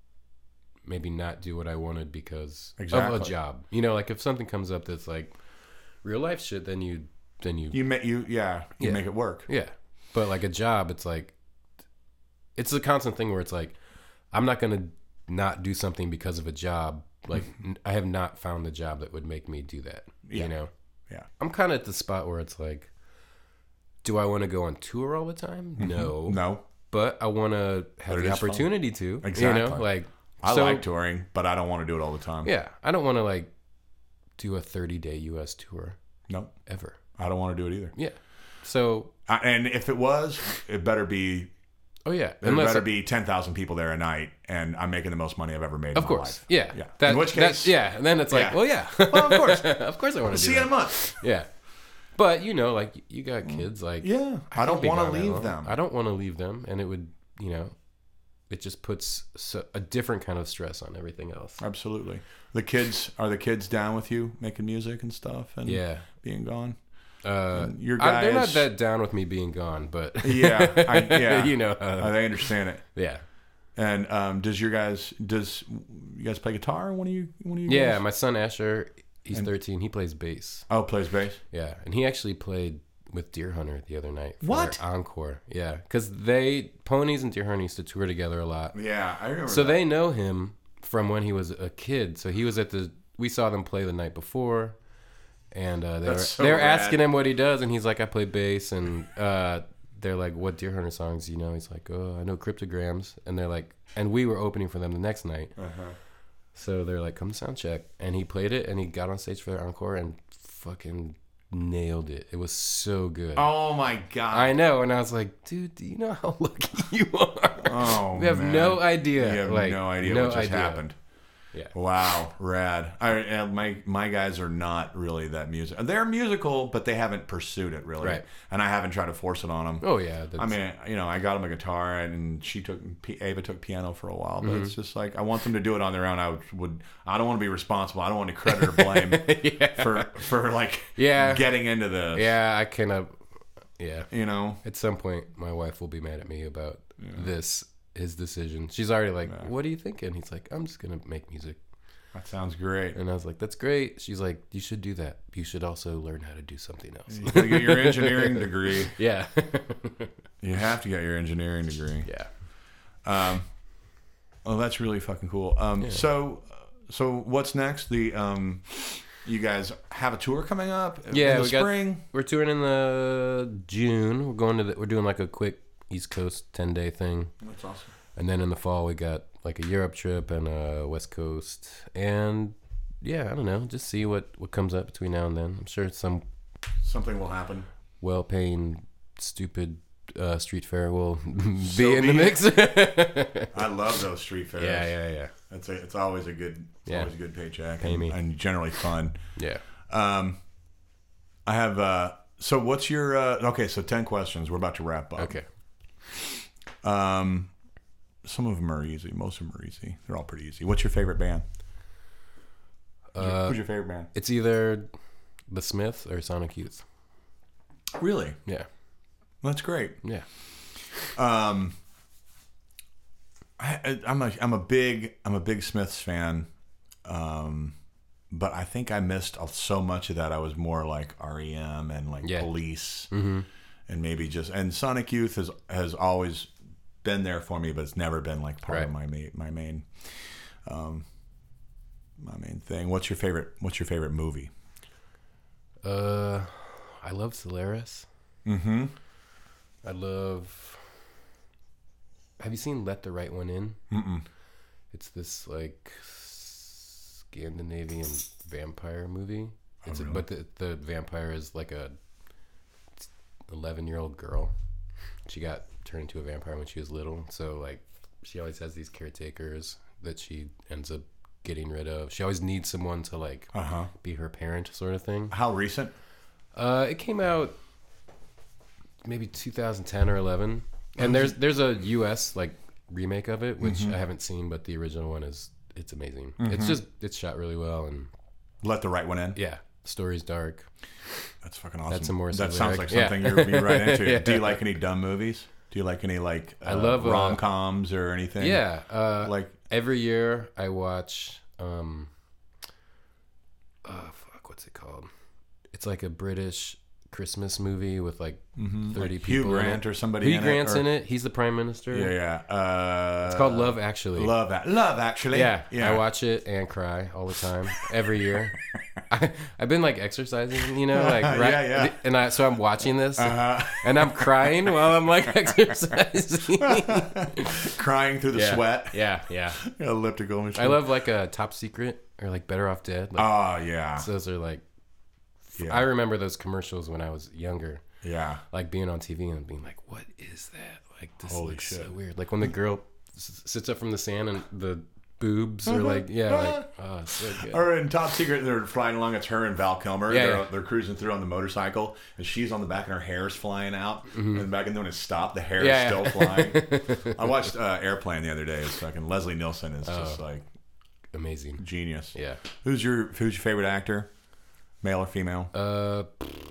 Speaker 2: maybe not do what I wanted because of a job. You know, like if something comes up that's like real life shit, then you make it work. Yeah. But like a job, it's like it's a constant thing where it's like I'm not going to not do something because of a job. Like I have not found the job that would make me do that.
Speaker 1: Yeah.
Speaker 2: You know?
Speaker 1: Yeah.
Speaker 2: I'm kind of at the spot where it's like, do I want to go on tour all the time? No. But I want to have the opportunity to.
Speaker 1: Exactly.
Speaker 2: You know, like
Speaker 1: I like touring, but I don't want to do it all the time.
Speaker 2: Yeah. I don't want to like do a 30-day US tour.
Speaker 1: No.
Speaker 2: Ever.
Speaker 1: I don't want to do it either.
Speaker 2: Yeah. So.
Speaker 1: And if it was, it better be.
Speaker 2: Oh yeah.
Speaker 1: There better be 10,000 people there a night, and I'm making the most money I've ever made.
Speaker 2: Of
Speaker 1: in
Speaker 2: course.
Speaker 1: my life.
Speaker 2: Yeah.
Speaker 1: Yeah. In which case.
Speaker 2: And then it's like, well, yeah.
Speaker 1: Well, of course.
Speaker 2: Of course I want to do
Speaker 1: See you in a month.
Speaker 2: Yeah. But you know, like you got kids, like
Speaker 1: I don't want to leave them.
Speaker 2: I don't want to leave them, and it would, you know, it just puts a different kind of stress on everything else.
Speaker 1: Absolutely. Are the kids down with you making music and stuff and being gone? Your guys,
Speaker 2: they're not that down with me being gone, but
Speaker 1: you know,
Speaker 2: they
Speaker 1: understand it.
Speaker 2: Yeah.
Speaker 1: And do you guys play guitar? One of you
Speaker 2: Yeah,
Speaker 1: guys?
Speaker 2: my son Asher, he's 13. He plays bass.
Speaker 1: Oh, plays bass.
Speaker 2: Yeah, and he actually played with Deer Hunter the other night for
Speaker 1: what?
Speaker 2: Encore. Yeah, because Ponies and Deer Hunter used to tour together a lot.
Speaker 1: Yeah, I remember.
Speaker 2: So they know him, from when he was a kid. So he was we saw them play the night before, and they're
Speaker 1: rad.
Speaker 2: asking him what he does, and he's like, I play bass, and they're like, what Deer Hunter songs do you know? He's like, oh, I know Cryptograms, and they're like, and we were opening for them the next night. So they're like, come to sound check, and he played it, and he got on stage for their encore and fucking nailed it. It was so good.
Speaker 1: Oh my god!
Speaker 2: I know, and I was like, dude, do you know how lucky you are?
Speaker 1: Oh,
Speaker 2: we have
Speaker 1: man.
Speaker 2: no idea.
Speaker 1: You have no idea what just happened.
Speaker 2: Yeah.
Speaker 1: Wow, rad. My guys are not really that music. They're musical, but they haven't pursued it really.
Speaker 2: Right.
Speaker 1: And I haven't tried to force it on them.
Speaker 2: Oh yeah.
Speaker 1: I mean, I got them a guitar, and Ava took piano for a while, but it's just like I want them to do it on their own. I don't want to be responsible. I don't want to credit or blame for like getting into this.
Speaker 2: Yeah, I cannot. Yeah.
Speaker 1: At
Speaker 2: some point, my wife will be mad at me about his decision. She's already like, what are you thinking? He's like, I'm just gonna make music.
Speaker 1: That sounds great.
Speaker 2: And I was like, that's great. She's like, you should do that. You should also learn how to do something else.
Speaker 1: You gotta get your engineering degree.
Speaker 2: Yeah.
Speaker 1: You have to get your engineering degree.
Speaker 2: Yeah.
Speaker 1: Oh, that's really fucking cool. So what's next? You guys have a tour coming up in the spring?
Speaker 2: We're touring in the June. We're doing like a quick East Coast 10-day thing.
Speaker 1: That's awesome.
Speaker 2: And then in the fall we got like a Europe trip and a West Coast. And yeah, I don't know, just see what comes up between now and then. I'm sure
Speaker 1: something will happen.
Speaker 2: Well-paying, stupid street fair will be in the mix.
Speaker 1: I love those street fairs.
Speaker 2: Yeah.
Speaker 1: It's always a good paycheck.
Speaker 2: Pay me.
Speaker 1: And generally fun.
Speaker 2: Yeah.
Speaker 1: I have so what's your okay, so 10 questions. We're about to wrap up.
Speaker 2: Okay.
Speaker 1: Some of them are easy. Most of them are easy. They're all pretty easy. What's your favorite band? Who's your favorite band?
Speaker 2: It's either The Smiths or Sonic Youth.
Speaker 1: Really?
Speaker 2: Yeah.
Speaker 1: That's great.
Speaker 2: Yeah.
Speaker 1: I'm a big Smiths fan, but I think I missed so much of that. I was more like REM and like Police, and maybe and Sonic Youth has always been there for me, but it's never been like part of my main thing. What's your favorite movie?
Speaker 2: I love Solaris.
Speaker 1: Mm-hmm.
Speaker 2: Have you seen Let the Right One In?
Speaker 1: Mm-mm.
Speaker 2: It's this like Scandinavian vampire movie.
Speaker 1: Really?
Speaker 2: But the vampire is like a 11-year-old girl. She got turned into a vampire when she was little. So like she always has these caretakers that she ends up getting rid of. She always needs someone to like be her parent, sort of thing.
Speaker 1: How recent?
Speaker 2: It came out maybe 2010 or 11. And there's a US like remake of it, which I haven't seen, but the original one it's amazing. It's shot really well, and
Speaker 1: Let the Right One In.
Speaker 2: Yeah, story's dark.
Speaker 1: That's fucking awesome.
Speaker 2: That's a more
Speaker 1: that
Speaker 2: lyric.
Speaker 1: sounds like something you'd be right into.
Speaker 2: Yeah.
Speaker 1: Do you like any dumb movies? Do you like any like
Speaker 2: I love
Speaker 1: rom-coms or anything?
Speaker 2: Yeah,
Speaker 1: like
Speaker 2: every year I watch what's it called? It's like a British Christmas movie with like 30
Speaker 1: like
Speaker 2: people.
Speaker 1: Hugh Grant
Speaker 2: in it.
Speaker 1: or somebody.
Speaker 2: Hugh Grant's in it. He's the prime minister.
Speaker 1: Yeah.
Speaker 2: It's called Love Actually.
Speaker 1: Love Actually.
Speaker 2: Yeah. I watch it and cry all the time every year. I've been like exercising, like right. And so I'm watching this and I'm crying while I'm like exercising,
Speaker 1: crying through the sweat.
Speaker 2: Yeah.
Speaker 1: Elliptical machine.
Speaker 2: I love like a Top Secret or like Better Off Dead.
Speaker 1: Like,
Speaker 2: so those are like. Yeah. I remember those commercials when I was younger.
Speaker 1: Yeah.
Speaker 2: Like being on TV and being like, what is that? Like, this
Speaker 1: Holy
Speaker 2: looks
Speaker 1: shit.
Speaker 2: so weird. Like when the girl sits up from the sand and the boobs are like, oh, it's so good.
Speaker 1: Or in Top Secret, they're flying along. It's her and Val Kilmer.
Speaker 2: Yeah,
Speaker 1: they're cruising through on the motorcycle, and she's on the back, and her hair's flying out. And back, and then when it stopped, the hair is still flying. I watched Airplane the other day. It's fucking Leslie Nielsen is just like
Speaker 2: amazing,
Speaker 1: genius.
Speaker 2: Yeah.
Speaker 1: Who's your favorite actor? Male or female?
Speaker 2: God.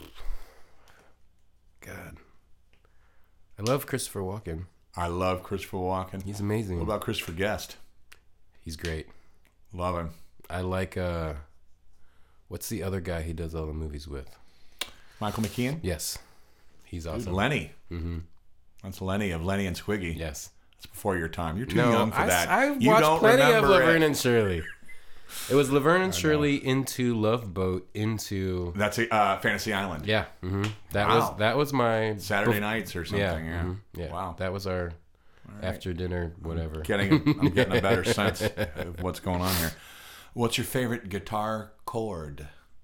Speaker 2: I love Christopher Walken.
Speaker 1: I love Christopher Walken.
Speaker 2: He's amazing.
Speaker 1: What about Christopher Guest?
Speaker 2: He's great.
Speaker 1: Love him.
Speaker 2: I like, what's the other guy he does all the movies with?
Speaker 1: Michael McKean?
Speaker 2: Yes. He's awesome.
Speaker 1: Dude, Lenny.
Speaker 2: Mm-hmm.
Speaker 1: That's Lenny of Lenny and Squiggy.
Speaker 2: Yes.
Speaker 1: It's before your time. You're too
Speaker 2: No,
Speaker 1: young for that.
Speaker 2: I
Speaker 1: You
Speaker 2: watched
Speaker 1: don't
Speaker 2: plenty of
Speaker 1: remember
Speaker 2: Laverne
Speaker 1: it.
Speaker 2: and Shirley. It was Laverne and Shirley into Love Boat into
Speaker 1: That's a Fantasy Island.
Speaker 2: yeah.
Speaker 1: Wow.
Speaker 2: That was my
Speaker 1: Saturday nights or something.
Speaker 2: yeah.
Speaker 1: Yeah.
Speaker 2: Wow, that was our after dinner whatever.
Speaker 1: I'm getting a better sense of what's going on here. What's your favorite guitar chord?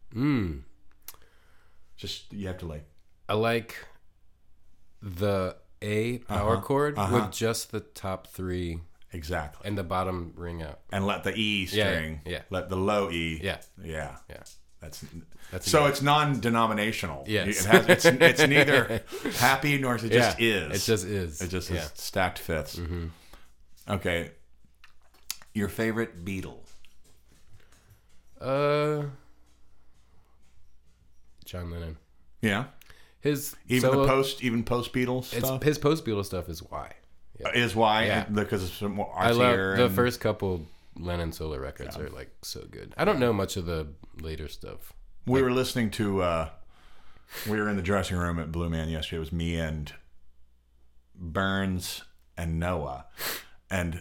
Speaker 1: Just you have to like.
Speaker 2: I like the A power chord with just the top 3
Speaker 1: Exactly.
Speaker 2: and the bottom ring out.
Speaker 1: And let the E string.
Speaker 2: yeah.
Speaker 1: Let the low E.
Speaker 2: Yeah.
Speaker 1: Yeah.
Speaker 2: Yeah.
Speaker 1: That's
Speaker 2: a
Speaker 1: it's non-denominational.
Speaker 2: Yes.
Speaker 1: It's neither happy nor it just is.
Speaker 2: It just is.
Speaker 1: It just is stacked fifths. Okay. Your favorite Beatle?
Speaker 2: John Lennon.
Speaker 1: Yeah.
Speaker 2: His
Speaker 1: Even
Speaker 2: solo,
Speaker 1: post Beatles stuff
Speaker 2: his post Beatles stuff is why. Yeah.
Speaker 1: is why
Speaker 2: Yeah.
Speaker 1: because it's more
Speaker 2: I love
Speaker 1: artsier.
Speaker 2: the
Speaker 1: and-
Speaker 2: first couple Lennon solo records are like so good. I don't know much of the later stuff.
Speaker 1: We were listening to. We were in the dressing room at Blue Man yesterday. It was me and Burns and Noah, and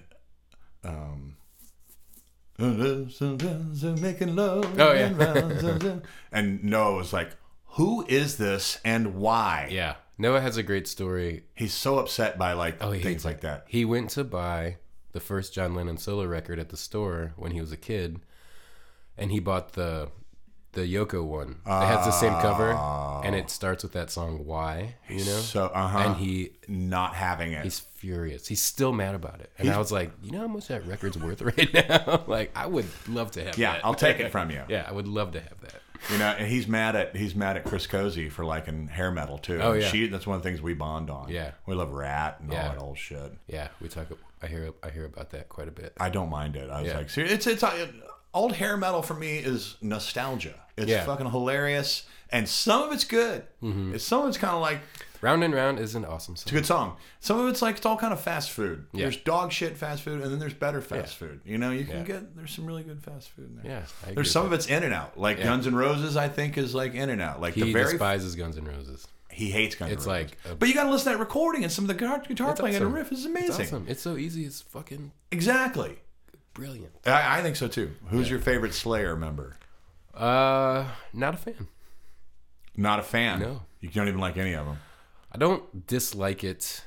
Speaker 1: making love.
Speaker 2: Oh, yeah.
Speaker 1: And Noah was like, "Who is this and why?"
Speaker 2: Yeah. Noah has a great story.
Speaker 1: He's so upset by
Speaker 2: He
Speaker 1: things
Speaker 2: hates
Speaker 1: like
Speaker 2: it.
Speaker 1: that.
Speaker 2: He went to buy the first John Lennon solo record at the store when he was a kid, and he bought the Yoko one. It has the same cover, and it starts with that song "Why," you know.
Speaker 1: So
Speaker 2: And he
Speaker 1: not having it.
Speaker 2: he's furious. He's still mad about it. And I was like, you know how much that record's worth right now? Like, I would love to have
Speaker 1: Yeah,
Speaker 2: that.
Speaker 1: I'll take it from you.
Speaker 2: Yeah, I would love to have that.
Speaker 1: You know, and he's mad at Chris Cozy for liking hair metal too.
Speaker 2: Oh, yeah.
Speaker 1: That's one of the things we bond on.
Speaker 2: Yeah.
Speaker 1: We love Rat and all
Speaker 2: Yeah.
Speaker 1: that old shit.
Speaker 2: Yeah, we talk. I hear about that quite a bit.
Speaker 1: I don't mind it. I was
Speaker 2: Yeah.
Speaker 1: like, it's old hair metal for me is nostalgia. It's
Speaker 2: Yeah.
Speaker 1: fucking hilarious, and some of it's good. Some of it's kind of like
Speaker 2: Round and Round is an awesome
Speaker 1: it's a
Speaker 2: song.
Speaker 1: good song. Some of it's like it's all kind of fast food.
Speaker 2: Yeah.
Speaker 1: There's dog shit fast food, and then there's better fast
Speaker 2: Yeah.
Speaker 1: food. You know, you can
Speaker 2: Yeah.
Speaker 1: get there's some really good fast food in there.
Speaker 2: Yeah, I agree
Speaker 1: There's
Speaker 2: with
Speaker 1: some
Speaker 2: that.
Speaker 1: of it's In and Out, like
Speaker 2: Yeah.
Speaker 1: Guns N' Roses. I think is like In and Out. Like
Speaker 2: He
Speaker 1: the very
Speaker 2: despises Guns N' Roses.
Speaker 1: he hates Guns N'
Speaker 2: It's
Speaker 1: Roses.
Speaker 2: like
Speaker 1: But you got to listen to that recording and some of the guitar
Speaker 2: It's
Speaker 1: playing and
Speaker 2: awesome.
Speaker 1: the riff is
Speaker 2: It's
Speaker 1: amazing.
Speaker 2: awesome. It's so easy. It's fucking
Speaker 1: Exactly.
Speaker 2: brilliant.
Speaker 1: I think so too. Who's your favorite Slayer member?
Speaker 2: Not a fan.
Speaker 1: Not a fan.
Speaker 2: No.
Speaker 1: You don't even like any of them.
Speaker 2: I don't dislike it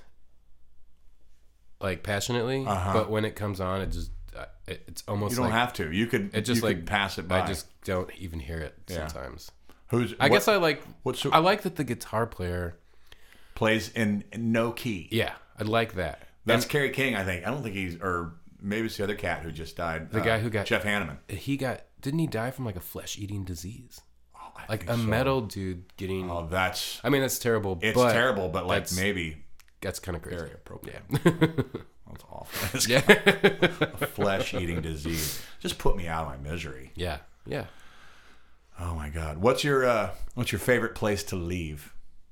Speaker 2: like passionately, but when it comes on, it's almost
Speaker 1: You don't
Speaker 2: like
Speaker 1: have to. You could.
Speaker 2: it just
Speaker 1: you
Speaker 2: like
Speaker 1: could pass it by.
Speaker 2: I just don't even hear it sometimes.
Speaker 1: I
Speaker 2: guess I like.
Speaker 1: what's-
Speaker 2: I like that the guitar player.
Speaker 1: plays in no key.
Speaker 2: Yeah, I like that.
Speaker 1: That's Kerry King, I think. I don't think he's, or maybe it's the other cat who just died.
Speaker 2: The guy who got
Speaker 1: Jeff Hanneman.
Speaker 2: Didn't he die from like a flesh-eating disease?
Speaker 1: Oh, I
Speaker 2: Like
Speaker 1: think
Speaker 2: a
Speaker 1: so.
Speaker 2: metal dude getting.
Speaker 1: Oh, that's
Speaker 2: I mean, that's terrible.
Speaker 1: it's
Speaker 2: but
Speaker 1: terrible, but like
Speaker 2: that's-
Speaker 1: maybe
Speaker 2: That's kind of crazy.
Speaker 1: very appropriate.
Speaker 2: Yeah.
Speaker 1: That's awful.
Speaker 2: Yeah.
Speaker 1: A flesh-eating disease. Just put me out of my misery.
Speaker 2: Yeah. Yeah.
Speaker 1: Oh my God. What's your favorite place to leave?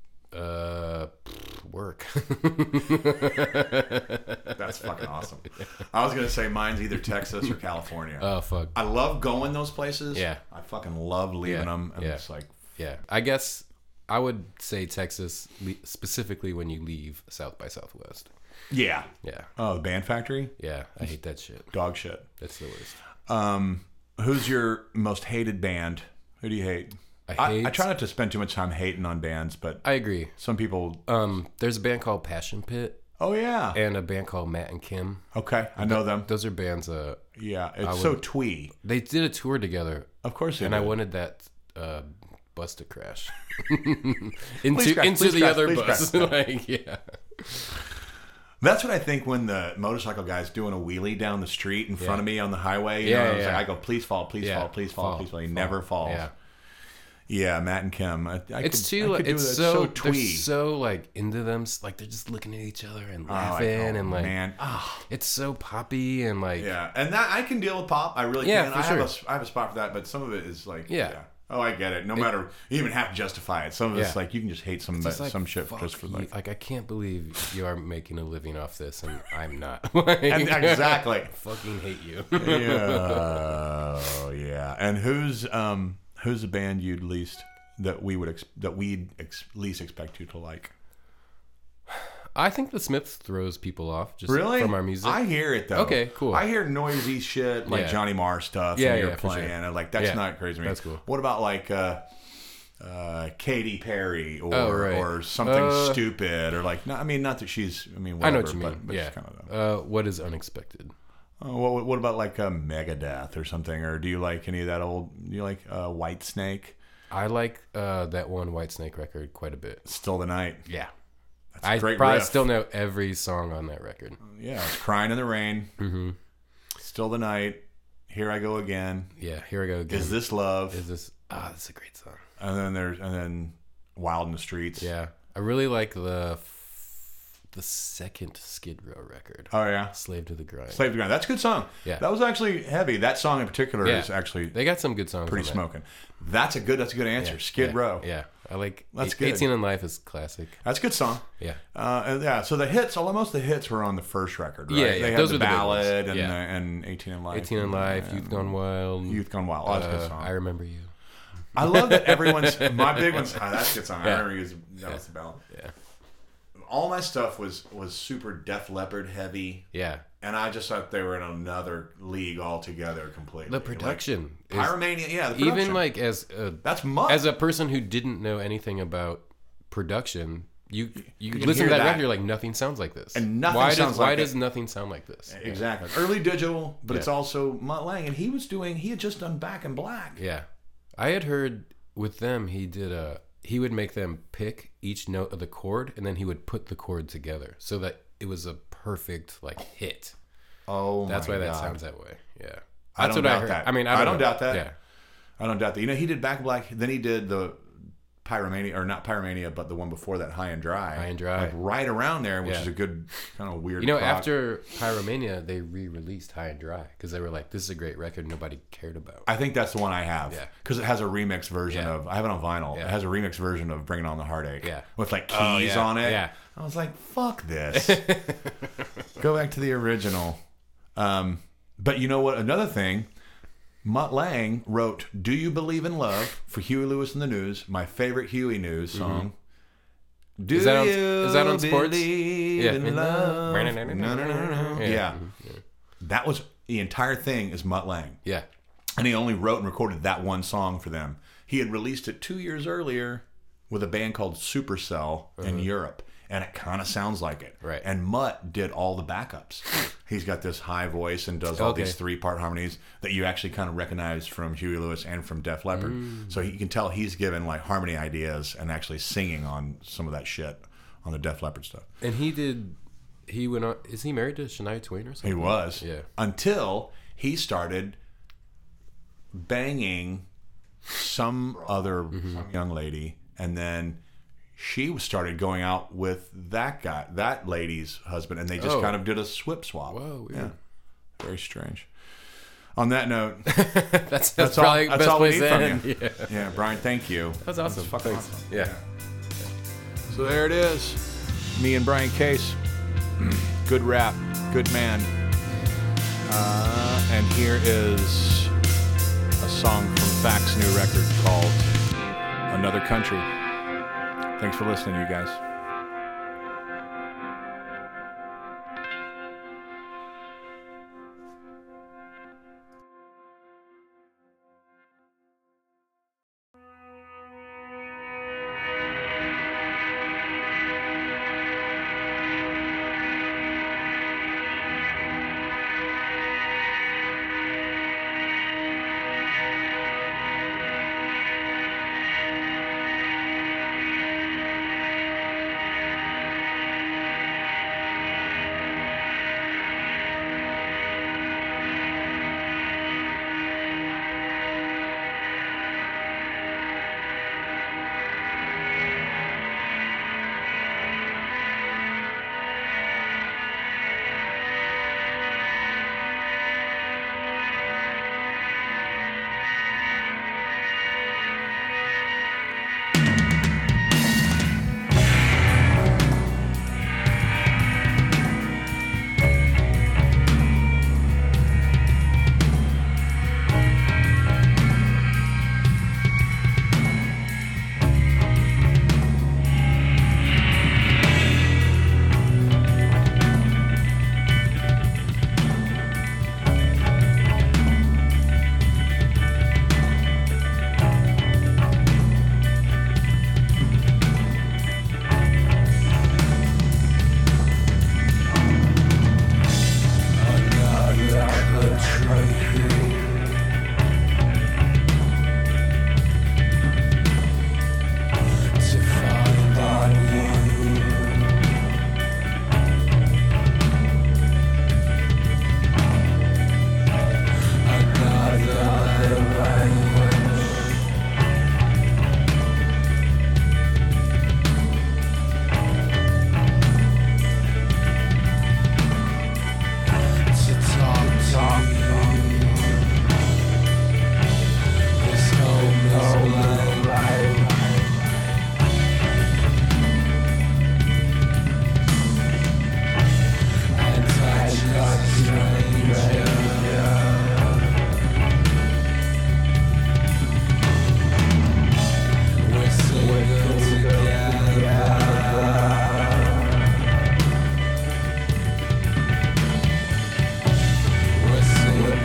Speaker 2: Work.
Speaker 1: That's fucking awesome. I was gonna say mine's either Texas or California.
Speaker 2: Oh fuck.
Speaker 1: I love going those places.
Speaker 2: Yeah.
Speaker 1: I fucking love leaving
Speaker 2: Yeah.
Speaker 1: them. And
Speaker 2: Yeah.
Speaker 1: it's like,
Speaker 2: Yeah. I guess I would say Texas specifically when you leave South by Southwest.
Speaker 1: yeah.
Speaker 2: Yeah.
Speaker 1: Oh, the Band Factory?
Speaker 2: Yeah. I hate that shit.
Speaker 1: Dog shit.
Speaker 2: That's the worst.
Speaker 1: Who's your most hated band? Who do you hate? I
Speaker 2: hate-
Speaker 1: try not to spend too much time hating on bands, but
Speaker 2: I agree.
Speaker 1: some people.
Speaker 2: There's a band called Passion Pit
Speaker 1: Oh yeah.
Speaker 2: and a band called Matt and Kim.
Speaker 1: Okay, I know them.
Speaker 2: Those are bands.
Speaker 1: Yeah, it's so twee.
Speaker 2: They did a tour together,
Speaker 1: Of course they
Speaker 2: and I
Speaker 1: did.
Speaker 2: wanted that bus to crash
Speaker 1: Please crash,
Speaker 2: into
Speaker 1: please
Speaker 2: the
Speaker 1: crash,
Speaker 2: other
Speaker 1: please
Speaker 2: bus.
Speaker 1: crash.
Speaker 2: Like, yeah.
Speaker 1: That's what I think when the motorcycle guy's doing a wheelie down the street in front of me on the highway. You
Speaker 2: Yeah,
Speaker 1: know, I was
Speaker 2: yeah.
Speaker 1: like, I go, please fall, please
Speaker 2: Yeah.
Speaker 1: fall, please fall, please fall. He never falls.
Speaker 2: Yeah.
Speaker 1: Yeah, Matt and Kim.
Speaker 2: It's
Speaker 1: I
Speaker 2: too.
Speaker 1: could do
Speaker 2: It's
Speaker 1: that.
Speaker 2: so.
Speaker 1: twee.
Speaker 2: They're so like into them. Like they're just looking at each other and
Speaker 1: Oh,
Speaker 2: laughing and like.
Speaker 1: man.
Speaker 2: It's so poppy and like.
Speaker 1: Yeah, and that I can deal with pop. I really
Speaker 2: Yeah,
Speaker 1: can.
Speaker 2: for
Speaker 1: I have a spot for that, but some of it is like,
Speaker 2: Yeah.
Speaker 1: Oh, I get it. No matter you even have to justify it. Some of it's
Speaker 2: Yeah.
Speaker 1: like you can just hate some
Speaker 2: It's like,
Speaker 1: some shit
Speaker 2: fuck
Speaker 1: just for
Speaker 2: you.
Speaker 1: like.
Speaker 2: Like I can't believe you are making a living off this and I'm not. Like,
Speaker 1: And exactly.
Speaker 2: I fucking hate you.
Speaker 1: Yeah, yeah. And who's the band you'd least that we'd least expect you to like?
Speaker 2: I think the Smiths throws people off just
Speaker 1: Really?
Speaker 2: from our music.
Speaker 1: I hear it though.
Speaker 2: Okay, cool.
Speaker 1: I hear noisy shit like
Speaker 2: Yeah.
Speaker 1: Johnny Marr stuff.
Speaker 2: Yeah,
Speaker 1: and you're
Speaker 2: yeah, for
Speaker 1: playing,
Speaker 2: sure.
Speaker 1: and like that's
Speaker 2: Yeah.
Speaker 1: not crazy to me.
Speaker 2: That's cool.
Speaker 1: What about like Katy Perry or
Speaker 2: right.
Speaker 1: or something stupid or like? No, I mean, not that she's. I mean,
Speaker 2: I
Speaker 1: whatever,
Speaker 2: know what you mean.
Speaker 1: But
Speaker 2: Yeah.
Speaker 1: it's kind of
Speaker 2: What is unexpected?
Speaker 1: what about like Megadeth or something? Or do you like any of that old? Do you like White Snake?
Speaker 2: I like that one Whitesnake record quite a bit.
Speaker 1: Still the Night.
Speaker 2: Yeah.
Speaker 1: That's a
Speaker 2: I
Speaker 1: great
Speaker 2: probably
Speaker 1: riff.
Speaker 2: still know every song on that record.
Speaker 1: Yeah, it's Crying in the Rain.
Speaker 2: Mm-hmm.
Speaker 1: Still the Night. Here I Go Again.
Speaker 2: Yeah, here I go again.
Speaker 1: Is This Love?
Speaker 2: Is this? That's a great song.
Speaker 1: And then Wild in the Streets.
Speaker 2: Yeah, I really like the second Skid Row record,
Speaker 1: Oh yeah.
Speaker 2: "Slave to the Grind."
Speaker 1: Slave to the Grind. That's a good song.
Speaker 2: Yeah.
Speaker 1: That was actually heavy. That song in particular
Speaker 2: Yeah.
Speaker 1: is actually
Speaker 2: They got some good songs.
Speaker 1: pretty
Speaker 2: on that.
Speaker 1: smoking. That's a good answer.
Speaker 2: Yeah,
Speaker 1: Skid
Speaker 2: yeah,
Speaker 1: Row.
Speaker 2: Yeah, I like.
Speaker 1: That's good.
Speaker 2: 18 in Life is classic.
Speaker 1: That's a good song.
Speaker 2: Yeah,
Speaker 1: And yeah, so the hits, most of the hits were on the first record, right?
Speaker 2: Yeah, yeah,
Speaker 1: They had
Speaker 2: those
Speaker 1: the
Speaker 2: were the big ones.
Speaker 1: ballad and,
Speaker 2: Yeah.
Speaker 1: and 18 in Life.
Speaker 2: 18 in Life, Youth Gone Wild,
Speaker 1: Youth Gone Wild. Oh, that's a good song.
Speaker 2: I Remember You.
Speaker 1: I love that everyone's, my big one's, that's a good song. I
Speaker 2: Yeah.
Speaker 1: remember that was the ballad.
Speaker 2: Yeah,
Speaker 1: All my stuff was super Def Leppard heavy.
Speaker 2: yeah.
Speaker 1: And I just thought they were in another league altogether completely.
Speaker 2: The production,
Speaker 1: Like,
Speaker 2: is,
Speaker 1: Pyromania, yeah. The production.
Speaker 2: even like
Speaker 1: That's Mutt.
Speaker 2: as a person who didn't know anything about production, you
Speaker 1: can
Speaker 2: listen
Speaker 1: hear
Speaker 2: to that
Speaker 1: that.
Speaker 2: record, you're like, nothing sounds like this.
Speaker 1: And nothing
Speaker 2: why
Speaker 1: sounds
Speaker 2: does,
Speaker 1: like
Speaker 2: Why
Speaker 1: it.
Speaker 2: does nothing sound like this?
Speaker 1: Exactly. Early digital, but it's
Speaker 2: Yeah.
Speaker 1: also Mutt Lang. And he had just done Back in Black.
Speaker 2: Yeah. I had heard with them, he would make them pick each note of the chord, and then he would put the chord together so that it was a perfect like hit.
Speaker 1: Oh,
Speaker 2: That's
Speaker 1: my
Speaker 2: why that
Speaker 1: God.
Speaker 2: sounds that way. Yeah.
Speaker 1: I
Speaker 2: That's
Speaker 1: don't
Speaker 2: what I
Speaker 1: doubt
Speaker 2: heard.
Speaker 1: that.
Speaker 2: I mean,
Speaker 1: I
Speaker 2: I
Speaker 1: don't
Speaker 2: know.
Speaker 1: doubt that.
Speaker 2: Yeah.
Speaker 1: I don't doubt that. He did Back in Black. Then he did the Pyromania, or not Pyromania, but the one before that, High and Dry.
Speaker 2: High and Dry.
Speaker 1: Like right around there, which
Speaker 2: Yeah.
Speaker 1: is a good kind of weird.
Speaker 2: You know,
Speaker 1: prog.
Speaker 2: after Pyromania, they re-released High and Dry because they were like, "This is a great record nobody cared about."
Speaker 1: I think that's the one I have.
Speaker 2: Yeah.
Speaker 1: Because it has a remix version
Speaker 2: Yeah.
Speaker 1: of. I have it on vinyl.
Speaker 2: Yeah.
Speaker 1: It has a remix version of Bringing On the Heartache.
Speaker 2: Yeah.
Speaker 1: With like keys
Speaker 2: Oh, yeah.
Speaker 1: on it.
Speaker 2: Yeah.
Speaker 1: I was like, fuck this. Go back to the original. But you know what? Another thing, Mutt Lang wrote "Do You Believe in Love" for Huey Lewis and the News, my favorite Huey News song. Do
Speaker 2: Is that on-
Speaker 1: you
Speaker 2: is that on Sports?
Speaker 1: believe
Speaker 2: Yeah.
Speaker 1: in love?
Speaker 2: Yeah.
Speaker 1: Yeah. That was the entire thing is Mutt Lang.
Speaker 2: Yeah.
Speaker 1: And he only wrote and recorded that one song for them. He had released it 2 years earlier with a band called Supercell in Europe. And it kind of sounds like it.
Speaker 2: Right.
Speaker 1: And Mutt did all the backups. He's got this high voice and does all
Speaker 2: Okay.
Speaker 1: these 3-part harmonies that you actually kind of recognize from Huey Lewis and from Def Leppard. So you can tell he's given like harmony ideas and actually singing on some of that shit on the Def Leppard stuff.
Speaker 2: And he went on. Is he married to Shania Twain or something?
Speaker 1: He was.
Speaker 2: Yeah.
Speaker 1: Until he started banging some other some young lady, and then she started going out with that lady's husband, and they just
Speaker 2: Oh.
Speaker 1: kind of did a swap.
Speaker 2: Whoa, weird.
Speaker 1: Yeah. Very strange. On that note,
Speaker 2: That's
Speaker 1: That's
Speaker 2: probably
Speaker 1: all-
Speaker 2: the
Speaker 1: that's
Speaker 2: best
Speaker 1: all we
Speaker 2: place
Speaker 1: need
Speaker 2: to
Speaker 1: from
Speaker 2: end.
Speaker 1: you.
Speaker 2: Yeah.
Speaker 1: yeah, Brian, thank you.
Speaker 2: That's awesome.
Speaker 1: That's fucking
Speaker 2: Thanks.
Speaker 1: awesome.
Speaker 2: Yeah.
Speaker 1: So there it is. Me and Brian Case. Good rap. Good man. And here is a song from Fact's new record called Another Country. Thanks for listening, you guys.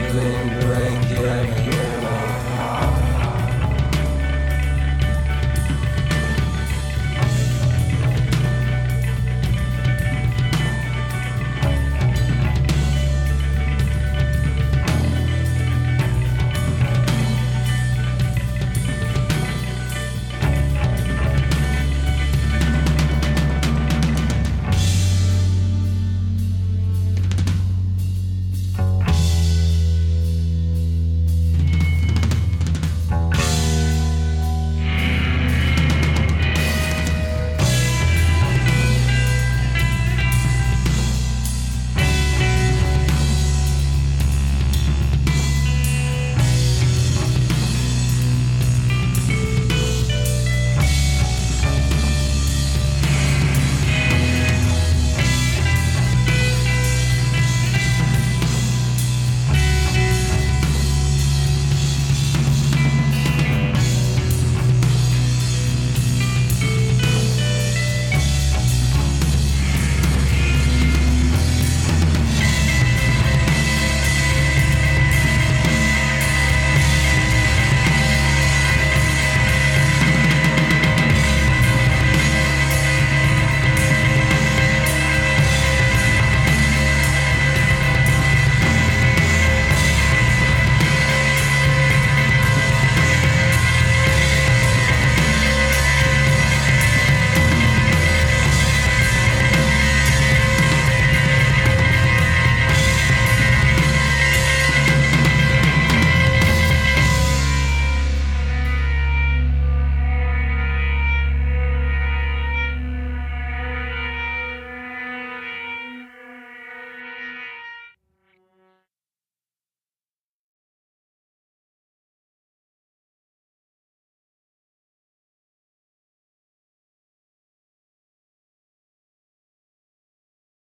Speaker 2: living